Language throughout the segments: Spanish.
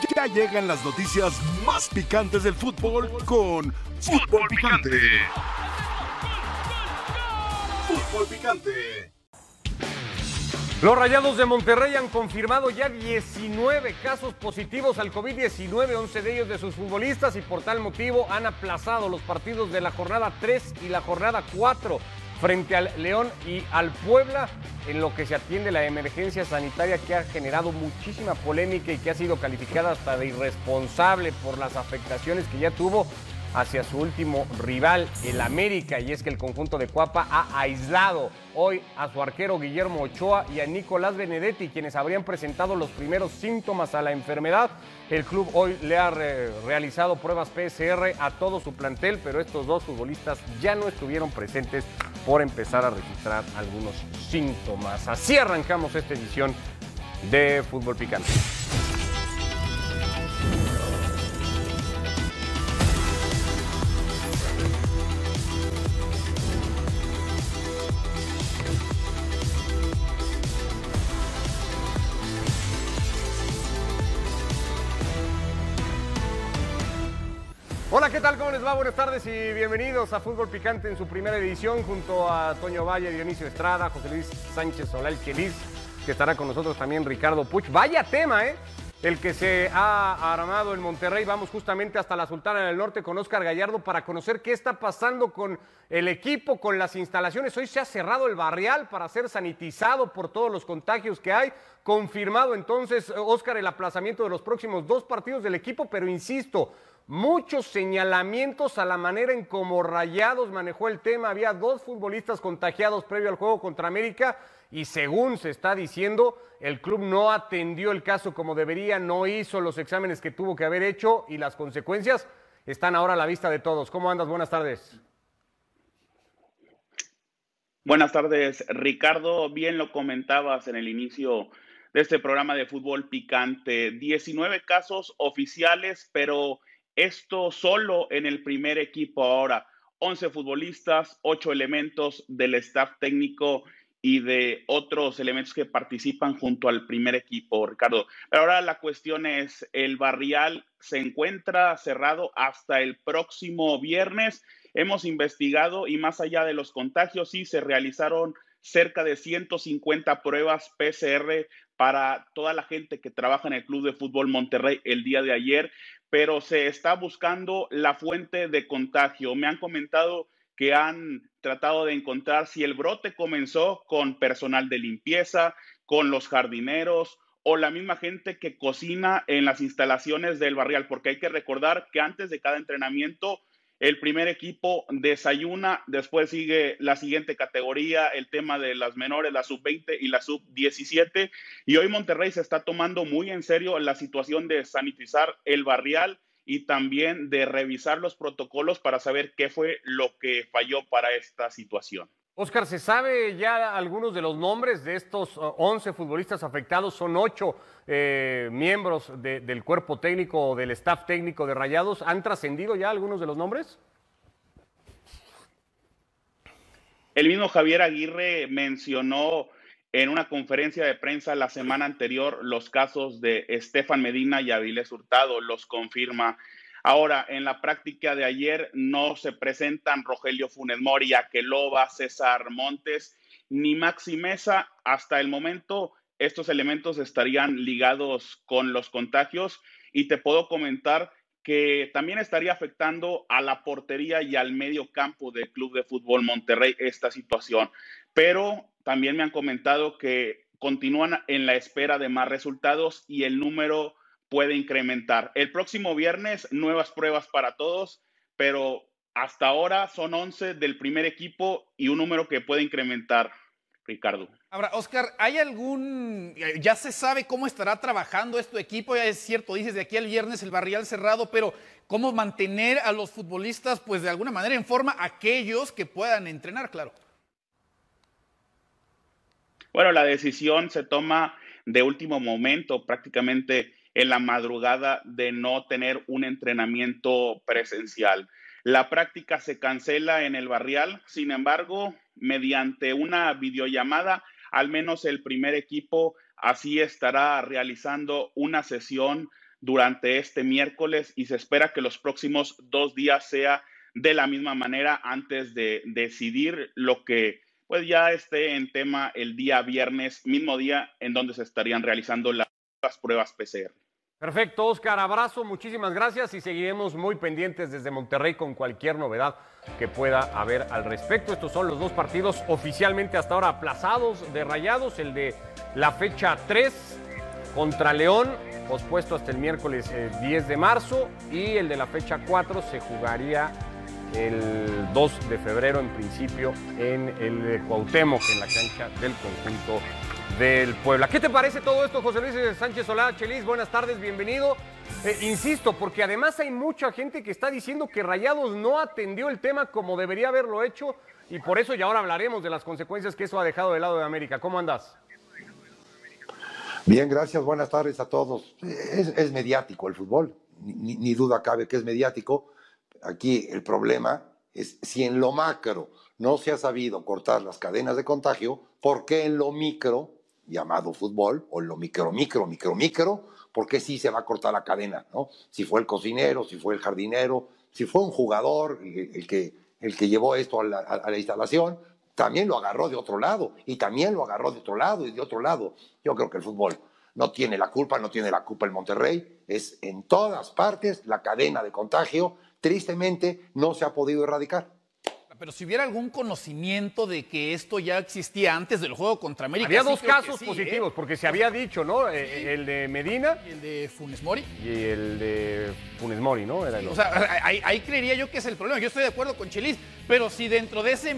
Ya llegan las noticias más picantes del fútbol con Fútbol Picante. Fútbol Picante. Los Rayados de Monterrey han confirmado ya 19 casos positivos al COVID-19, 11 de ellos de sus futbolistas, y por tal motivo han aplazado los partidos de la jornada 3 y la jornada 4 frente al León y al Puebla, en lo que se atiende la emergencia sanitaria que ha generado muchísima polémica y que ha sido calificada hasta de irresponsable por las afectaciones que ya tuvo hacia su último rival, el América. Y es que el conjunto de Cuapa ha aislado hoy a su arquero Guillermo Ochoa y a Nicolás Benedetti, quienes habrían presentado los primeros síntomas a la enfermedad. El club hoy le ha realizado pruebas PCR a todo su plantel, pero estos dos futbolistas ya no estuvieron presentes por empezar a registrar algunos síntomas. Así arrancamos esta edición de Fútbol Picante. Hola, ¿qué tal? ¿Cómo les va? Buenas tardes y bienvenidos a Fútbol Picante en su primera edición, junto a Toño Valle, Dionisio Estrada, José Luis Sánchez Solal Chelis, que estará con nosotros también Ricardo Puch. Vaya tema, el que se ha armado en Monterrey. Vamos justamente hasta la Sultana del Norte con Óscar Gallardo para conocer qué está pasando con el equipo, con las instalaciones. Hoy se ha cerrado el barrial para ser sanitizado por todos los contagios que hay. Confirmado entonces, Óscar, el aplazamiento de los próximos 2 partidos del equipo, pero insisto, muchos señalamientos a la manera en cómo Rayados manejó el tema. Había 2 futbolistas contagiados previo al juego contra América y, según se está diciendo, el club no atendió el caso como debería, no hizo los exámenes que tuvo que haber hecho y las consecuencias están ahora a la vista de todos. ¿Cómo andas? Buenas tardes. Buenas tardes, Ricardo. Bien lo comentabas en el inicio de este programa de Fútbol Picante. 19 casos oficiales, pero esto solo en el primer equipo ahora. 11 futbolistas, 8 elementos del staff técnico y de otros elementos que participan junto al primer equipo, Ricardo. Pero ahora la cuestión es, el barrial se encuentra cerrado hasta el próximo viernes. Hemos investigado y más allá de los contagios, sí se realizaron cerca de 150 pruebas PCR para toda la gente que trabaja en el Club de Fútbol Monterrey el día de ayer, pero se está buscando la fuente de contagio. Me han comentado que han tratado de encontrar si el brote comenzó con personal de limpieza, con los jardineros o la misma gente que cocina en las instalaciones del barrial, porque hay que recordar que antes de cada entrenamiento el primer equipo desayuna, después sigue la siguiente categoría, el tema de las menores, la sub-20 y la sub-17. Y hoy Monterrey se está tomando muy en serio la situación de sanitizar el barrial y también de revisar los protocolos para saber qué fue lo que falló para esta situación. Óscar, ¿se sabe ya algunos de los nombres de estos 11 futbolistas afectados? Son 8 miembros del cuerpo técnico o del staff técnico de Rayados. ¿Han trascendido ya algunos de los nombres? El mismo Javier Aguirre mencionó en una conferencia de prensa la semana anterior los casos de Estefan Medina y Avilés Hurtado, los confirma. Ahora, en la práctica de ayer no se presentan Rogelio Funes Mori, Aqueloba, César Montes, ni Maxi Meza. Hasta el momento, estos elementos estarían ligados con los contagios y te puedo comentar que también estaría afectando a la portería y al medio campo del Club de Fútbol Monterrey esta situación. Pero también me han comentado que continúan en la espera de más resultados y el número puede incrementar. El próximo viernes, nuevas pruebas para todos, pero hasta ahora son 11 del primer equipo y un número que puede incrementar, Ricardo. Ahora, Óscar, ya se sabe cómo estará trabajando este equipo? Ya es cierto, dices de aquí al viernes el barrial cerrado, pero ¿cómo mantener a los futbolistas, pues de alguna manera en forma, aquellos que puedan entrenar, claro? Bueno, la decisión se toma de último momento, prácticamente en la madrugada, de no tener un entrenamiento presencial. La práctica se cancela en el barrial, sin embargo, mediante una videollamada, al menos el primer equipo así estará realizando una sesión durante este miércoles y se espera que los próximos 2 días sea de la misma manera antes de decidir lo que pues ya esté en tema el día viernes, mismo día en donde se estarían realizando las pruebas PCR. Perfecto, Oscar, abrazo, muchísimas gracias y seguiremos muy pendientes desde Monterrey con cualquier novedad que pueda haber al respecto. Estos son los 2 partidos oficialmente hasta ahora aplazados de Rayados, el de la fecha 3 contra León, pospuesto hasta el miércoles 10 de marzo, y el de la fecha 4 se jugaría el 2 de febrero en principio en el Cuauhtémoc, en la cancha del conjunto del Puebla. ¿Qué te parece todo esto, José Luis Sánchez Solá? Chelis, buenas tardes, bienvenido. Insisto, porque además hay mucha gente que está diciendo que Rayados no atendió el tema como debería haberlo hecho y por eso ya ahora hablaremos de las consecuencias que eso ha dejado del lado de América. ¿Cómo andas? Bien, gracias, buenas tardes a todos. Es mediático el fútbol, ni duda cabe que es mediático. Aquí el problema es si en lo macro no se ha sabido cortar las cadenas de contagio, ¿por qué en lo micro, llamado fútbol, o en lo micro, por qué sí se va a cortar la cadena, ¿no? Si fue el cocinero, si fue el jardinero, si fue un jugador el que llevó esto a la instalación, también lo agarró de otro lado, y también lo agarró de otro lado, y de otro lado. Yo creo que el fútbol no tiene la culpa el Monterrey, es en todas partes la cadena de contagio, tristemente no se ha podido erradicar. Pero si hubiera algún conocimiento de que esto ya existía antes del juego contra América. Había 2 casos positivos, porque se había dicho, ¿no? Sí. El de Medina. Y el de Funes Mori. Y el de Funes Mori, ¿no? Era o sea, ahí creería yo que es el problema. Yo estoy de acuerdo con Chelis, pero si dentro de ese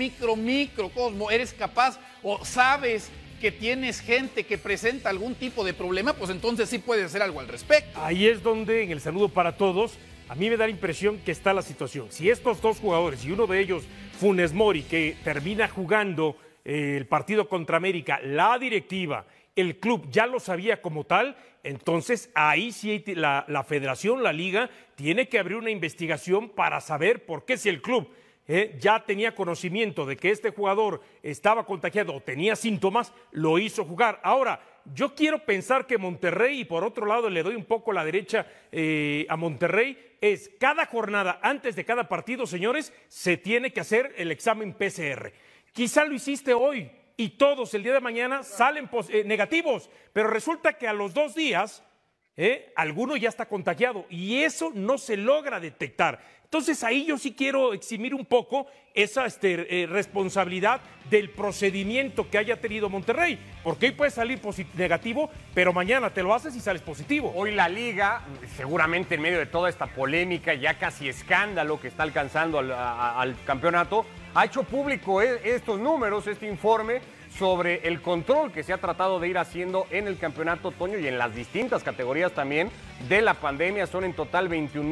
microcosmo eres capaz o sabes que tienes gente que presenta algún tipo de problema, pues entonces sí puedes hacer algo al respecto. Ahí es donde, en el saludo para todos, a mí me da la impresión que está la situación. Si estos 2 jugadores, y uno de ellos, Funes Mori, que termina jugando el partido contra América, la directiva, el club ya lo sabía como tal, entonces ahí sí la federación, la liga, tiene que abrir una investigación para saber por qué si el club ya tenía conocimiento de que este jugador estaba contagiado o tenía síntomas, lo hizo jugar. Ahora, yo quiero pensar que Monterrey, y por otro lado le doy un poco la derecha a Monterrey, es cada jornada, antes de cada partido, señores, se tiene que hacer el examen PCR. Quizá lo hiciste hoy y todos el día de mañana salen negativos, pero resulta que a los 2 días alguno ya está contagiado y eso no se logra detectar. Entonces ahí yo sí quiero eximir un poco esa responsabilidad del procedimiento que haya tenido Monterrey, porque hoy puedes salir negativo, pero mañana te lo haces y sales positivo. Hoy la Liga, seguramente en medio de toda esta polémica, ya casi escándalo que está alcanzando al campeonato, ha hecho público estos números, este informe sobre el control que se ha tratado de ir haciendo en el campeonato otoño y en las distintas categorías también de la pandemia. Son en total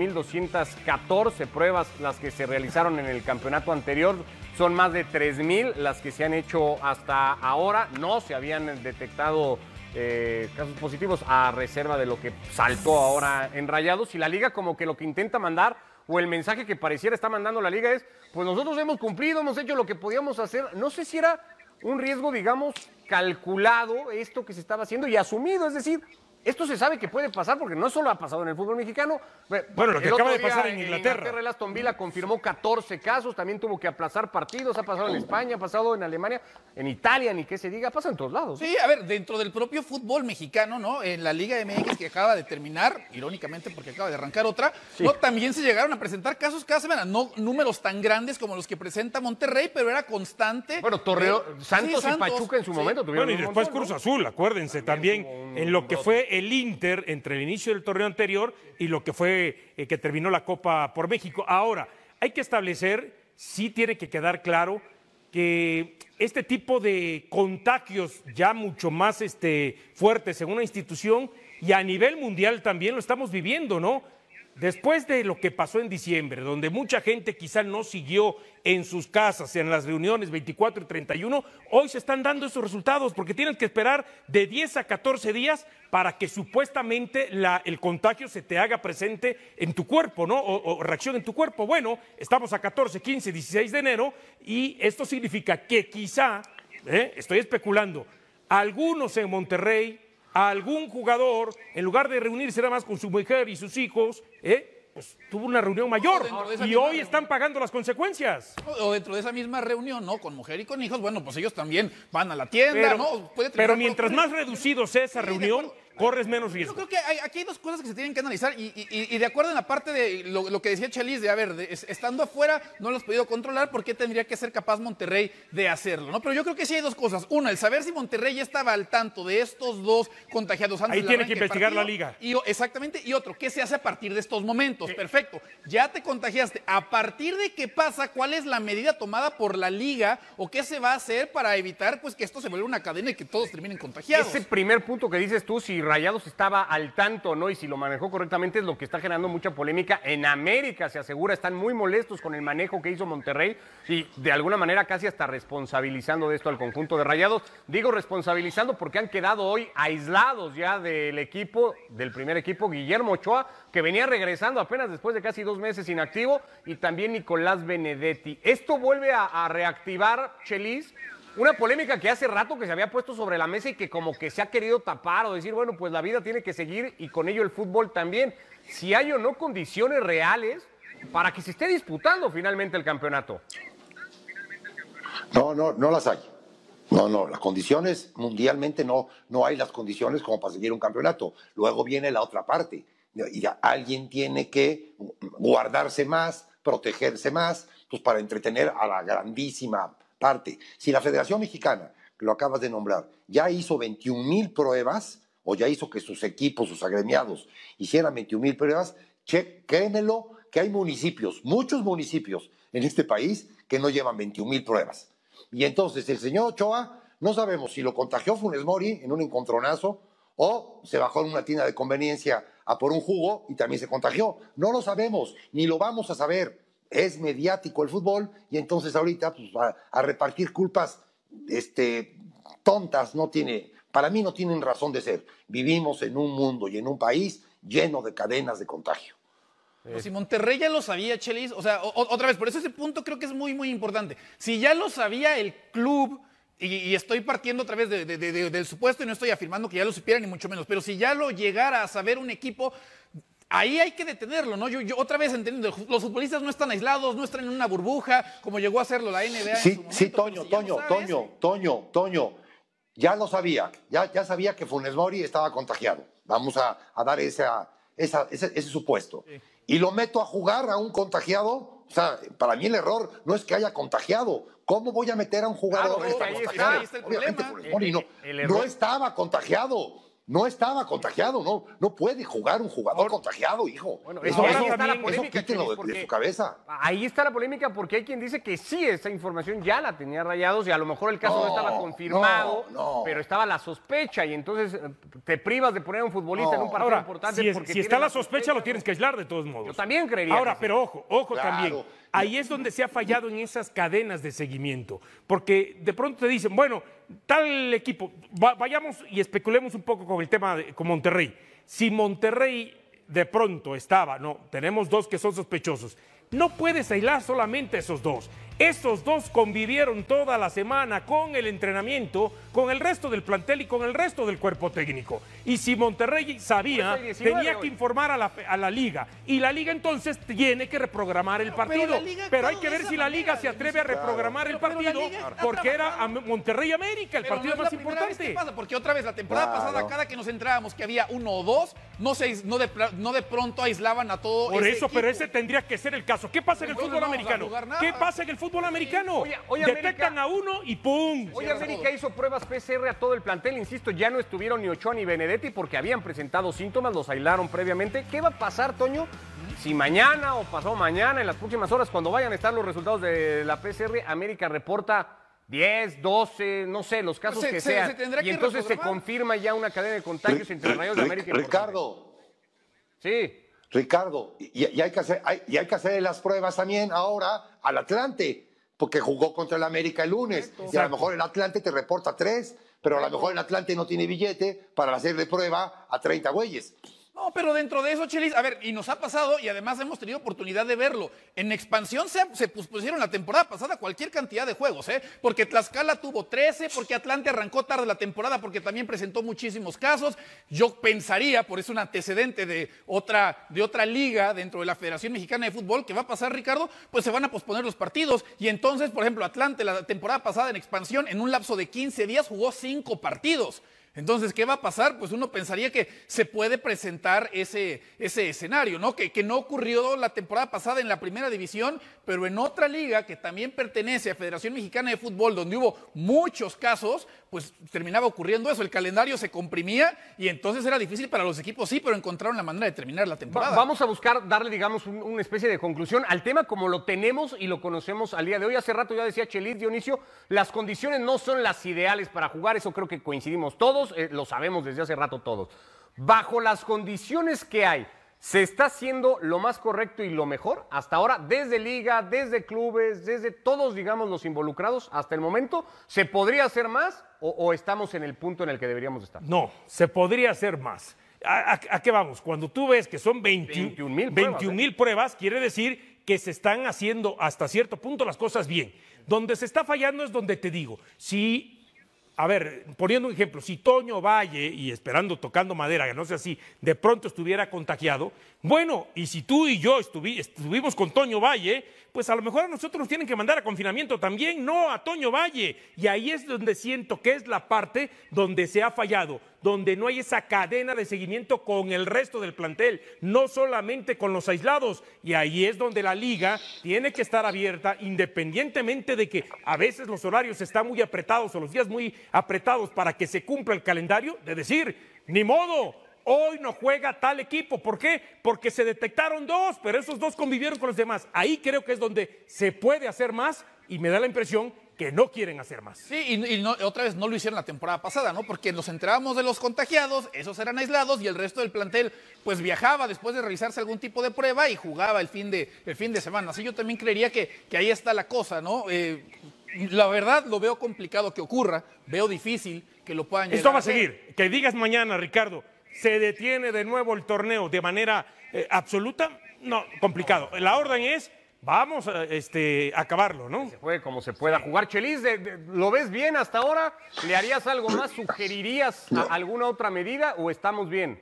21.214 pruebas las que se realizaron en el campeonato anterior. Son más de 3.000 las que se han hecho hasta ahora. No se habían detectado casos positivos a reserva de lo que saltó ahora en Rayados. Y la Liga como que lo que intenta mandar, o el mensaje que pareciera está mandando la Liga es, pues nosotros hemos cumplido, hemos hecho lo que podíamos hacer. No sé si era un riesgo, digamos, calculado esto que se estaba haciendo y asumido, es decir, esto se sabe que puede pasar porque no solo ha pasado en el fútbol mexicano. Bueno, lo que acaba de pasar en Inglaterra. El Aston Villa confirmó 14 casos, también tuvo que aplazar partidos, ha pasado en España, ha pasado en Alemania, en Italia, ni qué se diga, pasa en todos lados. Sí, a ver, dentro del propio fútbol mexicano, ¿no? En la Liga MX que acaba de terminar, irónicamente porque acaba de arrancar otra, sí, ¿no? También se llegaron a presentar casos cada semana, no números tan grandes como los que presenta Monterrey, pero era constante. Bueno, Santos y Pachuca en su momento tuvieron. Bueno, y después Cruz Azul, acuérdense, también en lo que fue el Inter entre el inicio del torneo anterior y lo que fue que terminó la Copa por México. Ahora, hay que establecer, sí tiene que quedar claro que este tipo de contagios ya mucho más fuertes en una institución y a nivel mundial también lo estamos viviendo, ¿no? Después de lo que pasó en diciembre, donde mucha gente quizá no siguió en sus casas, en las reuniones 24 y 31, hoy se están dando esos resultados porque tienen que esperar de 10 a 14 días para que supuestamente el contagio se te haga presente en tu cuerpo, ¿no? O reacción en tu cuerpo. Bueno, estamos a 14, 15, 16 de enero y esto significa que quizá, estoy especulando, algunos en Monterrey, a algún jugador, en lugar de reunirse nada más con su mujer y sus hijos, pues tuvo una reunión mayor y hoy están pagando las consecuencias. O dentro de esa misma reunión, ¿no? Con mujer y con hijos, bueno, pues ellos también van a la tienda, ¿no? Pero mientras más reducido sea esa reunión, corres menos riesgo. Yo creo que aquí hay dos cosas que se tienen que analizar y de acuerdo en la parte de lo que decía Chelis, de a ver, estando afuera no lo has podido controlar, ¿por qué tendría que ser capaz Monterrey de hacerlo? ¿No? Pero yo creo que sí hay dos cosas. Una, el saber si Monterrey ya estaba al tanto de estos dos contagiados antes Ahí del tiene que arranque del investigar partido. la liga. Exactamente. Y otro, ¿qué se hace a partir de estos momentos? Perfecto. Ya te contagiaste. ¿A partir de qué pasa? ¿Cuál es la medida tomada por la liga? ¿O qué se va a hacer para evitar pues que esto se vuelva una cadena y que todos terminen contagiados? Ese primer punto que dices tú, si Rayados estaba al tanto, ¿no? Y si lo manejó correctamente, es lo que está generando mucha polémica. En América se asegura, están muy molestos con el manejo que hizo Monterrey y de alguna manera casi hasta responsabilizando de esto al conjunto de Rayados. Digo responsabilizando porque han quedado hoy aislados ya del equipo, del primer equipo, Guillermo Ochoa, que venía regresando apenas después de casi 2 meses inactivo, y también Nicolás Benedetti. Esto vuelve a reactivar, Chelis, una polémica que hace rato que se había puesto sobre la mesa y que como que se ha querido tapar o decir, bueno, pues la vida tiene que seguir y con ello el fútbol también. Si hay o no condiciones reales para que se esté disputando finalmente el campeonato. No las hay. No, las condiciones mundialmente no hay las condiciones como para seguir un campeonato. Luego viene la otra parte. Y alguien tiene que guardarse más, protegerse más, pues para entretener a la grandísima parte. Si la Federación Mexicana, que lo acabas de nombrar, ya hizo 21,000 pruebas, o ya hizo que sus equipos, sus agremiados, hicieran 21,000 pruebas, créemelo que hay municipios, muchos municipios en este país que no llevan 21,000 pruebas. Y entonces el señor Ochoa, no sabemos si lo contagió Funes Mori en un encontronazo o se bajó en una tienda de conveniencia a por un jugo y también se contagió. No lo sabemos, ni lo vamos a saber. Es mediático el fútbol y entonces ahorita pues, a repartir culpas tontas para mí no tienen razón de ser. Vivimos en un mundo y en un país lleno de cadenas de contagio. Pero si Monterrey ya lo sabía, Chelis, o sea, otra vez, por eso ese punto creo que es muy, muy importante. Si ya lo sabía el club, y estoy partiendo otra vez del supuesto y no estoy afirmando que ya lo supiera ni mucho menos, pero si ya lo llegara a saber un equipo, ahí hay que detenerlo, ¿no? Yo otra vez entendiendo, los futbolistas no están aislados, no están en una burbuja, como llegó a hacerlo la NBA en su momento. Sí, Toño, ya lo sabía, ya sabía que Funes Mori estaba contagiado. Vamos a dar ese supuesto. Sí. Y lo meto a jugar a un contagiado, o sea, para mí el error no es que haya contagiado. ¿Cómo voy a meter a un jugador que está contagiado? Ahí está el Obviamente problema. Funes Mori no estaba contagiado. No estaba contagiado, no puede jugar un jugador contagiado, hijo. Bueno, eso está la polémica, quítenlo de su cabeza. Ahí está la polémica porque hay quien dice que sí, esa información ya la tenía Rayados y a lo mejor el caso no estaba confirmado, pero estaba la sospecha y entonces te privas de poner a un futbolista en un partido importante. Si está la sospecha, lo tienes que aislar de todos modos. Yo también creería. Ahora, pero ojo claro. También. Ahí es donde se ha fallado en esas cadenas de seguimiento, porque de pronto te dicen, bueno, tal equipo, vayamos y especulemos un poco con el tema con Monterrey. Si Monterrey de pronto tenemos 2 que son sospechosos, no puedes aislar solamente esos 2. Esos 2 convivieron toda la semana con el entrenamiento, con el resto del plantel y con el resto del cuerpo técnico. Y si Monterrey sabía, tenía que informar a la liga. Y la liga entonces tiene que reprogramar el partido. Pero hay que ver si la liga se atreve a reprogramar el partido, porque era Monterrey América, el partido más importante. ¿Qué pasa? Porque otra vez, la temporada pasada, cada que nos entrábamos que había 1 o 2, no de pronto aislaban a todo Por ese eso, equipo. Pero ese tendría que ser el caso. ¿Qué pasa en el fútbol americano? ¿Qué pasa en el fútbol americano? Hoy detectan a uno y ¡pum! Hoy América hizo pruebas PCR a todo el plantel, insisto, ya no estuvieron ni Ochoa ni Benedetti porque habían presentado síntomas, los aislaron previamente. ¿Qué va a pasar, Toño? Si mañana o pasado mañana, en las próximas horas, cuando vayan a estar los resultados de la PCR, América reporta 10, 12, no sé, los casos que sean. Y entonces se confirma ya una cadena de contagios entre Rayados de América y Ricardo. Sí. Ricardo, y hay que hacer las pruebas también ahora al Atlante, porque jugó contra el América el lunes. Exacto. Y a lo mejor el Atlante te reporta 3, pero a lo mejor el Atlante no tiene billete para hacerle prueba a 30 güeyes. No, pero dentro de eso, Chelis, a ver, y nos ha pasado, y además hemos tenido oportunidad de verlo. En expansión se pospusieron la temporada pasada cualquier cantidad de juegos, porque Tlaxcala tuvo 13, porque Atlante arrancó tarde la temporada, porque también presentó muchísimos casos. Yo pensaría, por eso un antecedente de otra liga dentro de la Federación Mexicana de Fútbol, que va a pasar, Ricardo, pues se van a posponer los partidos. Y entonces, por ejemplo, Atlante la temporada pasada en expansión, en un lapso de 15 días, jugó 5 partidos. Entonces, ¿qué va a pasar? Pues uno pensaría que se puede presentar ese escenario, ¿no? Que no ocurrió la temporada pasada en la primera división, pero en otra liga que también pertenece a Federación Mexicana de Fútbol, donde hubo muchos casos, pues terminaba ocurriendo eso. El calendario se comprimía y entonces era difícil para los equipos, sí, pero encontraron la manera de terminar la temporada. Vamos a buscar darle, digamos, una especie de conclusión al tema como lo tenemos y lo conocemos al día de hoy. Hace rato ya decía Chelis, Dionisio, las condiciones no son las ideales para jugar, eso creo que coincidimos todos. Lo sabemos desde hace rato todos. Bajo las condiciones que hay, ¿se está haciendo lo más correcto y lo mejor hasta ahora? Desde liga, desde clubes, desde todos, digamos, los involucrados hasta el momento. ¿Se podría hacer más o estamos en el punto en el que deberíamos estar? No, se podría hacer más. ¿A qué vamos? Cuando tú ves que son 21,000 pruebas, quiere decir que se están haciendo hasta cierto punto las cosas bien. Donde se está fallando es donde te digo, si... A ver, poniendo un ejemplo, si Toño Valle, y esperando, tocando madera, que no sea así, de pronto estuviera contagiado, bueno, y si tú y yo estuvimos con Toño Valle, pues a lo mejor a nosotros nos tienen que mandar a confinamiento también, no a Toño Valle. Y ahí es donde siento que es la parte donde se ha fallado, donde no hay esa cadena de seguimiento con el resto del plantel, no solamente con los aislados. Y ahí es donde la liga tiene que estar abierta, independientemente de que a veces los horarios están muy apretados o los días muy apretados para que se cumpla el calendario, de decir, ni modo, hoy no juega tal equipo. ¿Por qué? Porque se detectaron 2, pero esos 2 convivieron con los demás. Ahí creo que es donde se puede hacer más y me da la impresión que no quieren hacer más. Sí, y no, otra vez no lo hicieron la temporada pasada, ¿no? Porque nos enterábamos de los contagiados, esos eran aislados y el resto del plantel pues viajaba después de realizarse algún tipo de prueba y jugaba el fin de semana. Así yo también creería que ahí está la cosa, ¿no? La verdad lo veo complicado que ocurra, veo difícil que lo puedan llegar Esto va a hacer. seguir. Que digas mañana, Ricardo, se detiene de nuevo el torneo de manera absoluta, no, complicado. La orden es, vamos a acabarlo, ¿no? Se juegue como se pueda jugar. Chelis, ¿lo ves bien hasta ahora? ¿Le harías algo más? ¿Sugerirías alguna otra medida o estamos bien?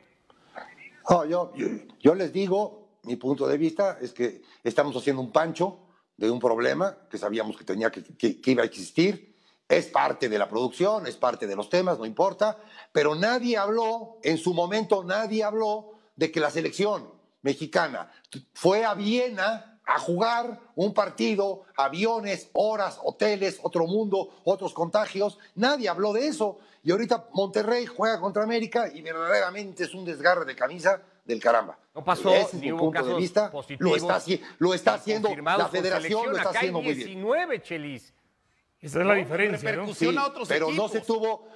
No, yo les digo, mi punto de vista es que estamos haciendo un pancho de un problema que sabíamos que iba a existir. Es parte de la producción, es parte de los temas, no importa, pero nadie habló, en su momento nadie habló de que la selección mexicana fue a Viena a jugar un partido, aviones, horas, hoteles, otro mundo, otros contagios. Nadie habló de eso. Y ahorita Monterrey juega contra América y verdaderamente es un desgarre de camisa del caramba. No pasó, Ese es ni mi hubo punto de casos vista. positivos. Lo está haciendo confirmados la federación, con lo está Acá haciendo hay muy bien. 19, Chelis. Esa es la diferencia, ¿no? Repercusión a otros pero equipos. no se tuvo,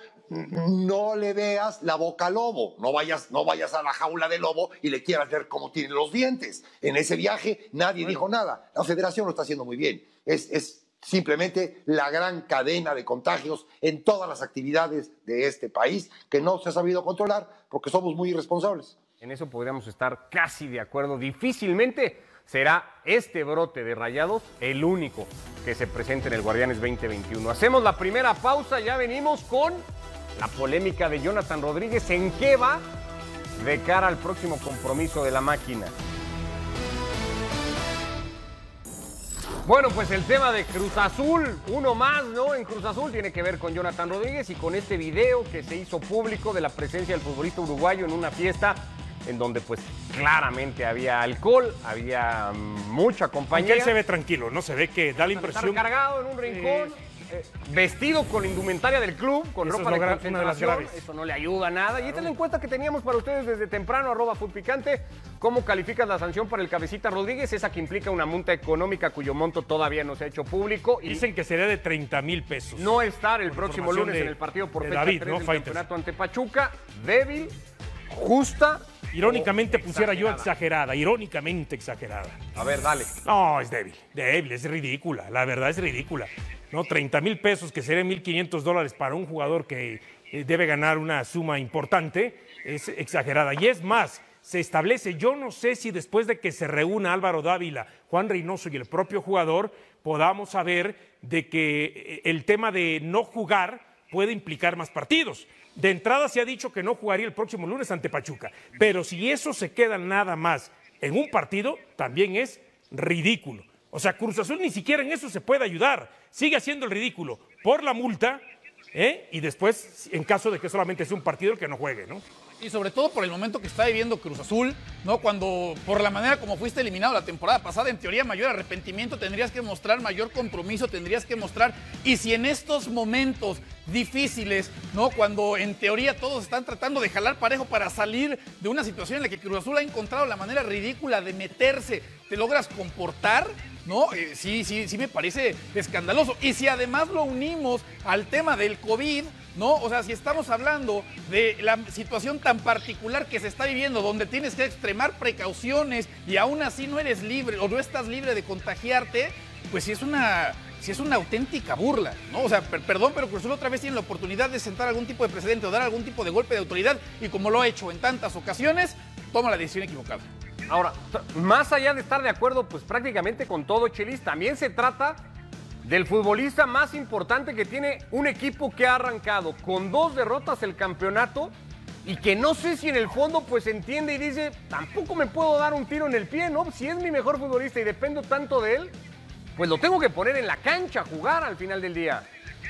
no le veas la boca al lobo, no vayas a la jaula del lobo y le quieras ver cómo tiene los dientes. En ese viaje nadie dijo nada. La federación lo está haciendo muy bien. Es simplemente la gran cadena de contagios en todas las actividades de este país que no se ha sabido controlar porque somos muy irresponsables. En eso podríamos estar casi de acuerdo. Difícilmente será este brote de Rayados el único que se presente en el Guardianes 2021. Hacemos la primera pausa, ya venimos con la polémica de Jonathan Rodríguez. ¿En qué va de cara al próximo compromiso de la máquina? Bueno, pues el tema de Cruz Azul, uno más, ¿no? En Cruz Azul tiene que ver con Jonathan Rodríguez y con este video que se hizo público de la presencia del futbolista uruguayo en una fiesta en donde pues claramente había alcohol, había mucha compañía. Aunque él se ve tranquilo, ¿no? Se ve que da la impresión... Estar cargado en un rincón, vestido con indumentaria del club, con Eso ropa es de una de las concentración, graves. eso no le ayuda a nada. Y esta es la encuesta que teníamos para ustedes desde temprano, @FootPicante. ¿Cómo calificas la sanción para el Cabecita Rodríguez? Esa que implica una multa económica cuyo monto todavía no se ha hecho público. Y Dicen que sería de 30,000 pesos. no estar el Por próximo información lunes de- en el partido por de fecha David, 3 ¿no? del Fighters. campeonato ante Pachuca. Débil, justa. Irónicamente o pusiera yo exagerada. irónicamente exagerada. A ver, dale. No, es débil, es ridícula, la verdad es ridícula. No, 30,000 pesos, que serían $1,500 para un jugador que debe ganar una suma importante, es exagerada. Y es más, se establece. Yo no sé si después de que se reúna Álvaro Dávila, Juan Reynoso y el propio jugador, podamos saber de que el tema de no jugar puede implicar más partidos. De entrada se ha dicho que no jugaría el próximo lunes ante Pachuca, pero si eso se queda nada más en un partido, también es ridículo. O sea, Cruz Azul ni siquiera en eso se puede ayudar, sigue haciendo el ridículo por la multa, y después, en caso de que solamente sea un partido, el que no juegue, ¿no? Y sobre todo por el momento que está viviendo Cruz Azul, ¿no? Cuando, por la manera como fuiste eliminado la temporada pasada, en teoría mayor arrepentimiento, tendrías que mostrar mayor compromiso, tendrías que mostrar, y si en estos momentos difíciles, ¿no? Cuando en teoría todos están tratando de jalar parejo para salir de una situación en la que Cruz Azul ha encontrado la manera ridícula de meterse, te logras comportar, ¿no? Sí me parece escandaloso. Y si además lo unimos al tema del COVID, ¿no? O sea, si estamos hablando de la situación tan particular que se está viviendo, donde tienes que extremar precauciones y aún así no eres libre o no estás libre de contagiarte, pues sí es una auténtica burla, ¿no? O sea, perdón, pero Cruz Azul otra vez tiene la oportunidad de sentar algún tipo de precedente o dar algún tipo de golpe de autoridad y como lo ha hecho en tantas ocasiones, toma la decisión equivocada. Ahora, más allá de estar de acuerdo, pues prácticamente con todo, Chelis, también se trata del futbolista más importante que tiene un equipo que ha arrancado con 2 derrotas el campeonato y que no sé si en el fondo pues entiende y dice, tampoco me puedo dar un tiro en el pie, ¿no? Si es mi mejor futbolista y dependo tanto de él, pues lo tengo que poner en la cancha a jugar al final del día.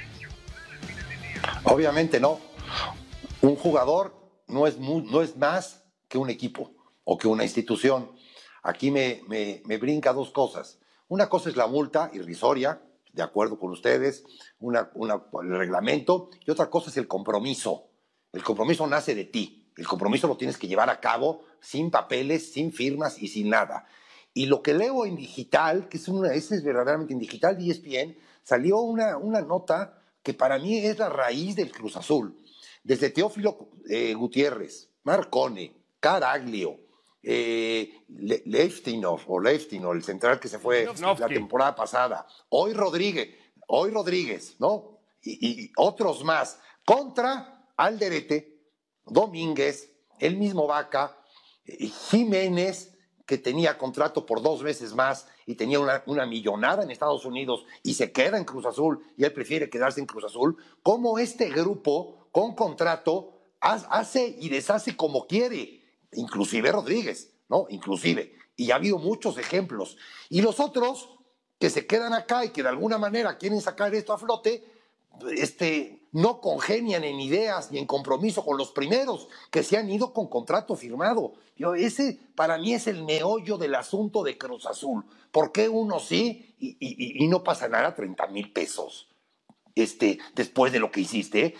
Obviamente no. Un jugador no es más que un equipo o que una institución. Aquí me brinca 2 cosas. Una cosa es la multa irrisoria, de acuerdo con ustedes, el reglamento, y otra cosa es el compromiso. El compromiso nace de ti. El compromiso lo tienes que llevar a cabo sin papeles, sin firmas y sin nada. Y lo que leo en digital, que ese es verdaderamente en digital de ESPN, salió una nota que para mí es la raíz del Cruz Azul. Desde Teófilo Gutiérrez, Marcone, Caraglio, Leiftinov, el central que se fue la temporada pasada, hoy Rodríguez, ¿no? Y otros más, contra Alderete, Domínguez, el mismo Vaca, Jiménez, que tenía contrato por 2 veces más y tenía una millonada en Estados Unidos y se queda en Cruz Azul y él prefiere quedarse en Cruz Azul, como este grupo con contrato hace y deshace como quiere. Inclusive Rodríguez, ¿no? Inclusive. Y ha habido muchos ejemplos. Y los otros que se quedan acá y que de alguna manera quieren sacar esto a flote, no congenian en ideas ni en compromiso con los primeros que se han ido con contrato firmado. Ese para mí es el meollo del asunto de Cruz Azul. ¿Por qué uno sí y no pasa nada 30,000 pesos? Después de lo que hiciste,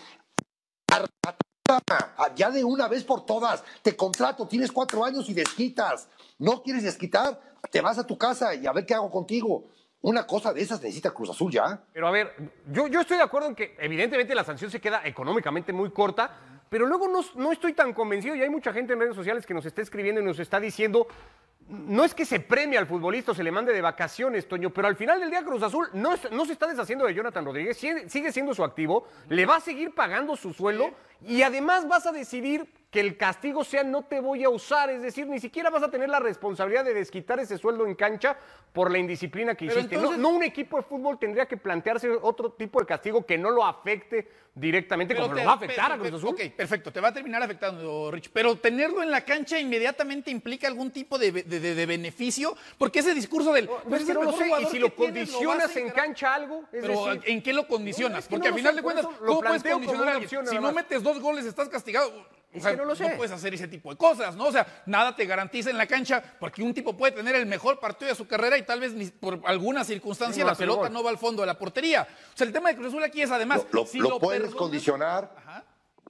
ya de una vez por todas, te contrato, tienes 4 años y desquitas. ¿No quieres desquitar? Te vas a tu casa y a ver qué hago contigo. Una cosa de esas necesita Cruz Azul ya. Pero a ver, yo estoy de acuerdo en que evidentemente la sanción se queda económicamente muy corta, pero luego no estoy tan convencido y hay mucha gente en redes sociales que nos está escribiendo y nos está diciendo, no es que se premie al futbolista o se le mande de vacaciones, Toño, pero al final del día Cruz Azul no se está deshaciendo de Jonathan Rodríguez, sigue siendo su activo, le va a seguir pagando su sueldo y además vas a decidir que el castigo sea no te voy a usar, es decir, ni siquiera vas a tener la responsabilidad de desquitar ese sueldo en cancha por la indisciplina que hiciste. Entonces, no un equipo de fútbol tendría que plantearse otro tipo de castigo que no lo afecte directamente como lo va a afectar a Cruz Azul. Ok, perfecto, te va a terminar afectando, Rich, pero tenerlo en la cancha inmediatamente implica algún tipo de beneficio, porque ese discurso del... Pues es que no lo sé, y si lo condicionas en cancha algo... Pero decir, ¿en qué lo condicionas? Porque al final de cuentas, ¿cómo puedes condicionar a alguien? Si no metes 2 goles estás castigado... O sea, no puedes hacer ese tipo de cosas, ¿no? O sea, nada te garantiza en la cancha porque un tipo puede tener el mejor partido de su carrera y tal vez por alguna circunstancia la pelota no va al fondo de la portería. O sea, el tema de Cruz Azul aquí es además... Lo puedes condicionar. Ajá.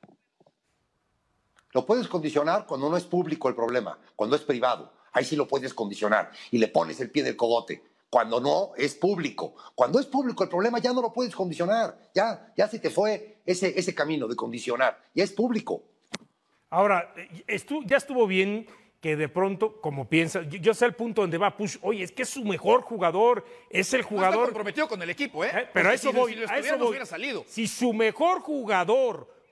Lo puedes condicionar cuando no es público el problema, cuando es privado. Ahí sí lo puedes condicionar y le pones el pie del cogote. Cuando no es público. Cuando es público el problema ya no lo puedes condicionar. Ya se te fue ese camino de condicionar. Ya es público. Ahora, ya estuvo bien que de pronto, como piensa, yo sé el punto donde va Push, oye, es que es su mejor jugador, es el jugador... No está comprometido con el equipo, ¿eh? Pero a eso voy, hubiera salido. Si su mejor jugador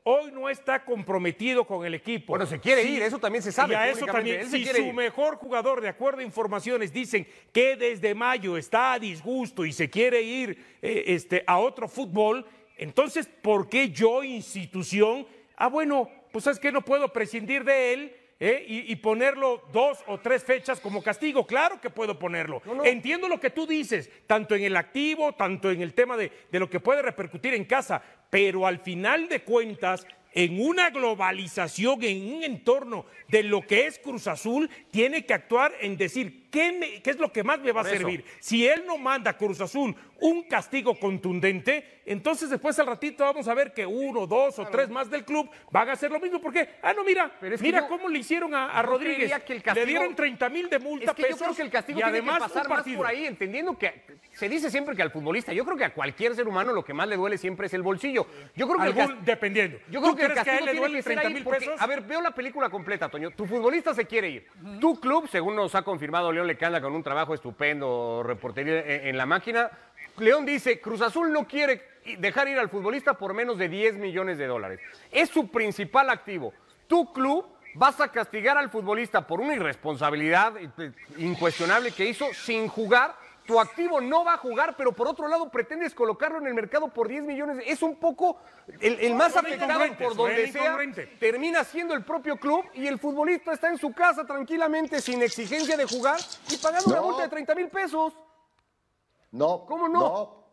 hoy no está comprometido con el equipo. Bueno, se quiere ir, eso también se sabe. Y a eso también, si su mejor jugador, de acuerdo a informaciones, dicen que desde mayo está a disgusto y se quiere ir a otro fútbol, entonces, ¿por qué yo, institución, bueno, pues es que no puedo prescindir de él y ponerlo 2 o 3 fechas como castigo? Claro que puedo ponerlo. No. Entiendo lo que tú dices, tanto en el activo, tanto en el tema de lo que puede repercutir en casa, pero al final de cuentas, en una globalización, en un entorno de lo que es Cruz Azul, tiene que actuar en decir qué es lo que más me va a servir. Si él no manda a Cruz Azul un castigo contundente, entonces después al ratito vamos a ver que 1, 2 o 3 más del club van a hacer lo mismo. Porque, mira cómo le hicieron a Rodríguez. Le dieron 30,000 de multa, pesos. Yo creo que el castigo tiene que pasar más por ahí, entendiendo que se dice siempre que al futbolista, yo creo que a cualquier ser humano lo que más le duele siempre es el bolsillo. Yo creo que dependiendo. Yo creo que el castigo tiene que ser ahí porque, a ver, veo la película completa, Toño. Tu futbolista se quiere ir. Tu club, según nos ha confirmado León Lecanda con un trabajo estupendo, reportería en la máquina, León dice, Cruz Azul no quiere dejar ir al futbolista por menos de 10 millones de dólares. Es su principal activo. Tu club vas a castigar al futbolista por una irresponsabilidad incuestionable que hizo sin jugar. Tu activo no va a jugar, pero por otro lado pretendes colocarlo en el mercado por 10 millones. Es un poco el más afectado por donde sea. Termina siendo el propio club y el futbolista está en su casa tranquilamente sin exigencia de jugar y pagando una multa de 30,000 pesos. No. ¿Cómo no?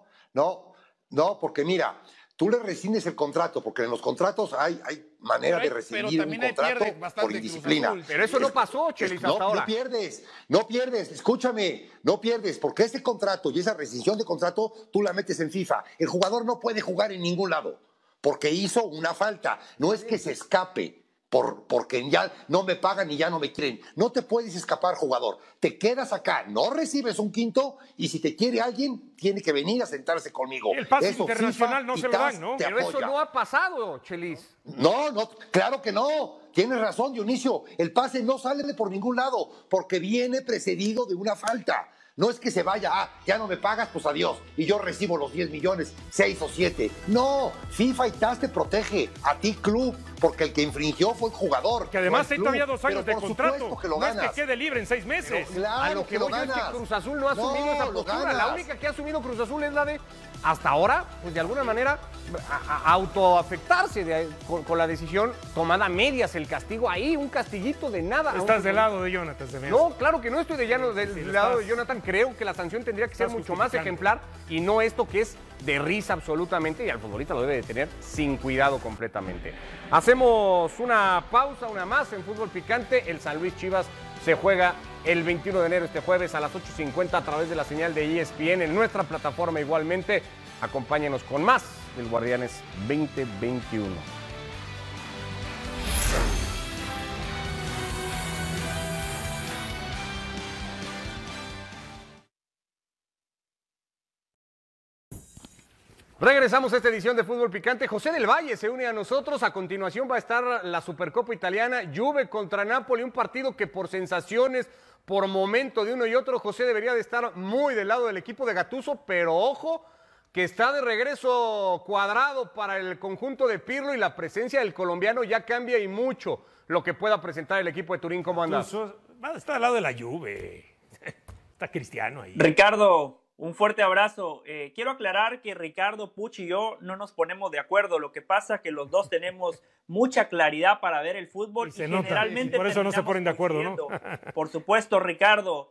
No, porque mira, tú le rescindes el contrato, porque en los contratos hay manera de rescindir un contrato por indisciplina. Pero eso no pasó, Chelis, hasta ahora. No pierdes, escúchame, no pierdes, porque ese contrato y esa rescisión de contrato tú la metes en FIFA. El jugador no puede jugar en ningún lado, porque hizo una falta. No es que se escape. Porque ya no me pagan y ya no me quieren. No te puedes escapar, jugador. Te quedas acá, no recibes un quinto y si te quiere alguien, tiene que venir a sentarse conmigo. El pase internacional no se lo dan, ¿no? Pero eso no ha pasado, Chelis. No, claro que no. Tienes razón, Dionisio. El pase no sale por ningún lado porque viene precedido de una falta. No es que se vaya, ya no me pagas, pues adiós. Y yo recibo los 10 millones, 6 o 7. No, FIFA y TAS te protege, a ti club, porque el que infringió fue el jugador. Que además hay todavía 2 años de contrato. Que lo ganas. No es que quede libre en 6 meses. Pero, claro, a lo que voy yo es que Cruz Azul no ha asumido esa postura. La única que ha asumido Cruz Azul es la de, hasta ahora, pues de alguna manera, autoafectarse con la decisión tomada a medias, el castigo ahí, un castiguito de nada. Estás del lado de Jonathan. No, claro que no estoy del lado de Jonathan. Creo que la sanción tendría que ser mucho más ejemplar y no esto que es de risa absolutamente y al futbolista lo debe de tener sin cuidado completamente. Hacemos una pausa, una más en Fútbol Picante. El San Luis Chivas se juega el 21 de enero, este jueves a las 8:50 a través de la señal de ESPN en nuestra plataforma igualmente. Acompáñenos con más del Guardianes 2021. Regresamos a esta edición de Fútbol Picante. José del Valle se une a nosotros. A continuación va a estar la Supercopa Italiana, Juve contra Napoli, un partido que por sensaciones, por momento de uno y otro, José debería de estar muy del lado del equipo de Gattuso, pero ojo, que está de regreso Cuadrado para el conjunto de Pirlo y la presencia del colombiano ya cambia y mucho lo que pueda presentar el equipo de Turín. ¿Cómo andas? Está al lado de la Juve. Está Cristiano ahí. Ricardo, un fuerte abrazo. Quiero aclarar que Ricardo, Puch y yo no nos ponemos de acuerdo. Lo que pasa es que los dos tenemos mucha claridad para ver el fútbol y generalmente por eso no se ponen de acuerdo, ¿no? Por supuesto, Ricardo.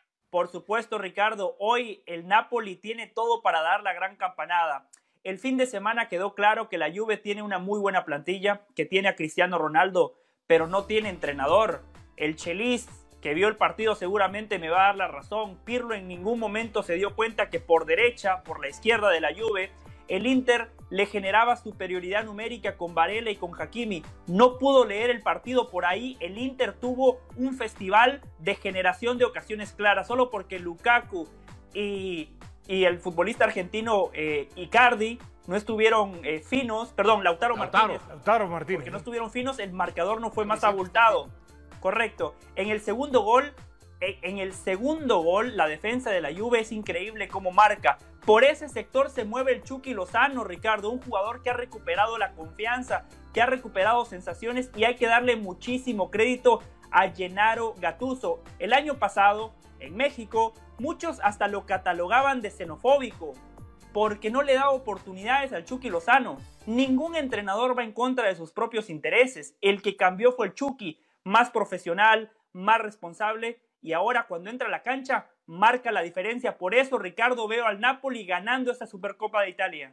Hoy el Napoli tiene todo para dar la gran campanada. El fin de semana quedó claro que la Juve tiene una muy buena plantilla, que tiene a Cristiano Ronaldo, pero no tiene entrenador. El Chelis, que vio el partido, seguramente me va a dar la razón. Pirlo en ningún momento se dio cuenta que por derecha, por la izquierda de la Juve, el Inter le generaba superioridad numérica con Varela y con Hakimi. No pudo leer el partido por ahí. El Inter tuvo un festival de generación de ocasiones claras, solo porque Lukaku y el futbolista argentino Icardi no estuvieron finos. Perdón, Lautaro Martínez. Porque no estuvieron finos, el marcador no fue más abultado. Correcto. En el segundo gol, la defensa de la Juve es increíble cómo marca. Por ese sector se mueve el Chucky Lozano, Ricardo, un jugador que ha recuperado la confianza, que ha recuperado sensaciones, y hay que darle muchísimo crédito a Gennaro Gattuso. El año pasado, en México, muchos hasta lo catalogaban de xenofóbico, porque no le da oportunidades al Chucky Lozano. Ningún entrenador va en contra de sus propios intereses. El que cambió fue el Chucky, más profesional, más responsable, y ahora cuando entra a la cancha marca la diferencia. Por eso, Ricardo, veo al Napoli ganando esta Supercopa de Italia.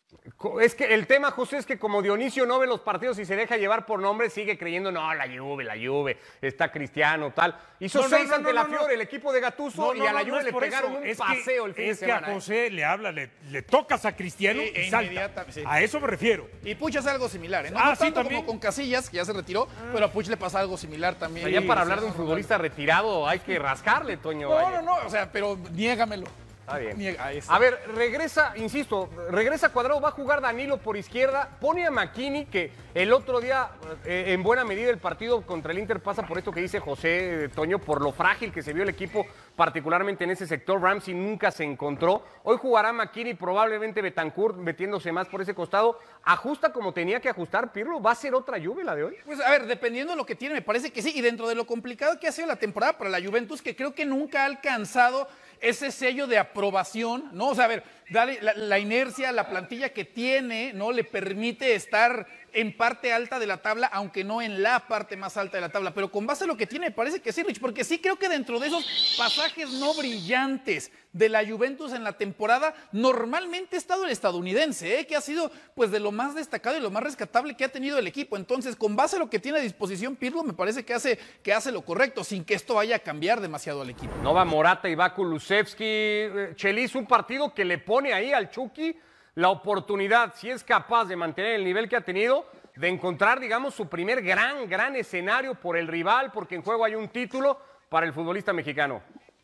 Es que el tema, José, es que como Dionisio no ve los partidos y se deja llevar por nombre, sigue creyendo, no, la Juve, está Cristiano, tal. Hizo 6 ante la Fiore, el equipo de Gattuso, y a la Juve le pegaron un paseo el fin de semana. Es que a José le habla, le tocas a Cristiano y salta. Sí. A eso me refiero. Y Puch hace algo similar, ¿eh? No tanto también como con Casillas, que ya se retiró, pero a Puch le pasa algo similar también. Ya para hablar de un futbolista retirado hay que rascarle, Toño Valle. No, o sea, pero niégamelo. Está bien. A ver, regresa Cuadrado, va a jugar Danilo por izquierda, pone a McKinney, que el otro día, en buena medida, el partido contra el Inter pasa por esto que dice José, Toño, por lo frágil que se vio el equipo, particularmente en ese sector. Ramsey nunca se encontró. Hoy jugará McKinney, probablemente Betancourt metiéndose más por ese costado. Ajusta como tenía que ajustar Pirlo. ¿Va a ser otra Juve la de hoy? Pues a ver, dependiendo de lo que tiene, me parece que sí. Y dentro de lo complicado que ha sido la temporada para la Juventus, que creo que nunca ha alcanzado ese sello de aprobación, ¿no? O sea, a ver, dale, la inercia, la plantilla que tiene, ¿no? Le permite estar en parte alta de la tabla, aunque no en la parte más alta de la tabla. Pero con base a lo que tiene, me parece que sí, Rich, porque sí creo que dentro de esos pasajes no brillantes de la Juventus en la temporada, normalmente ha estado el estadounidense, que ha sido pues de lo más destacado y lo más rescatable que ha tenido el equipo. Entonces, con base a lo que tiene a disposición Pirlo, me parece que hace lo correcto, sin que esto vaya a cambiar demasiado al equipo. No va Morata y va Kulusevski. Chelis, un partido que le pone ahí al Chucky la oportunidad, si es capaz de mantener el nivel que ha tenido, de encontrar, digamos, su primer gran escenario por el rival, porque en juego hay un título para el futbolista mexicano.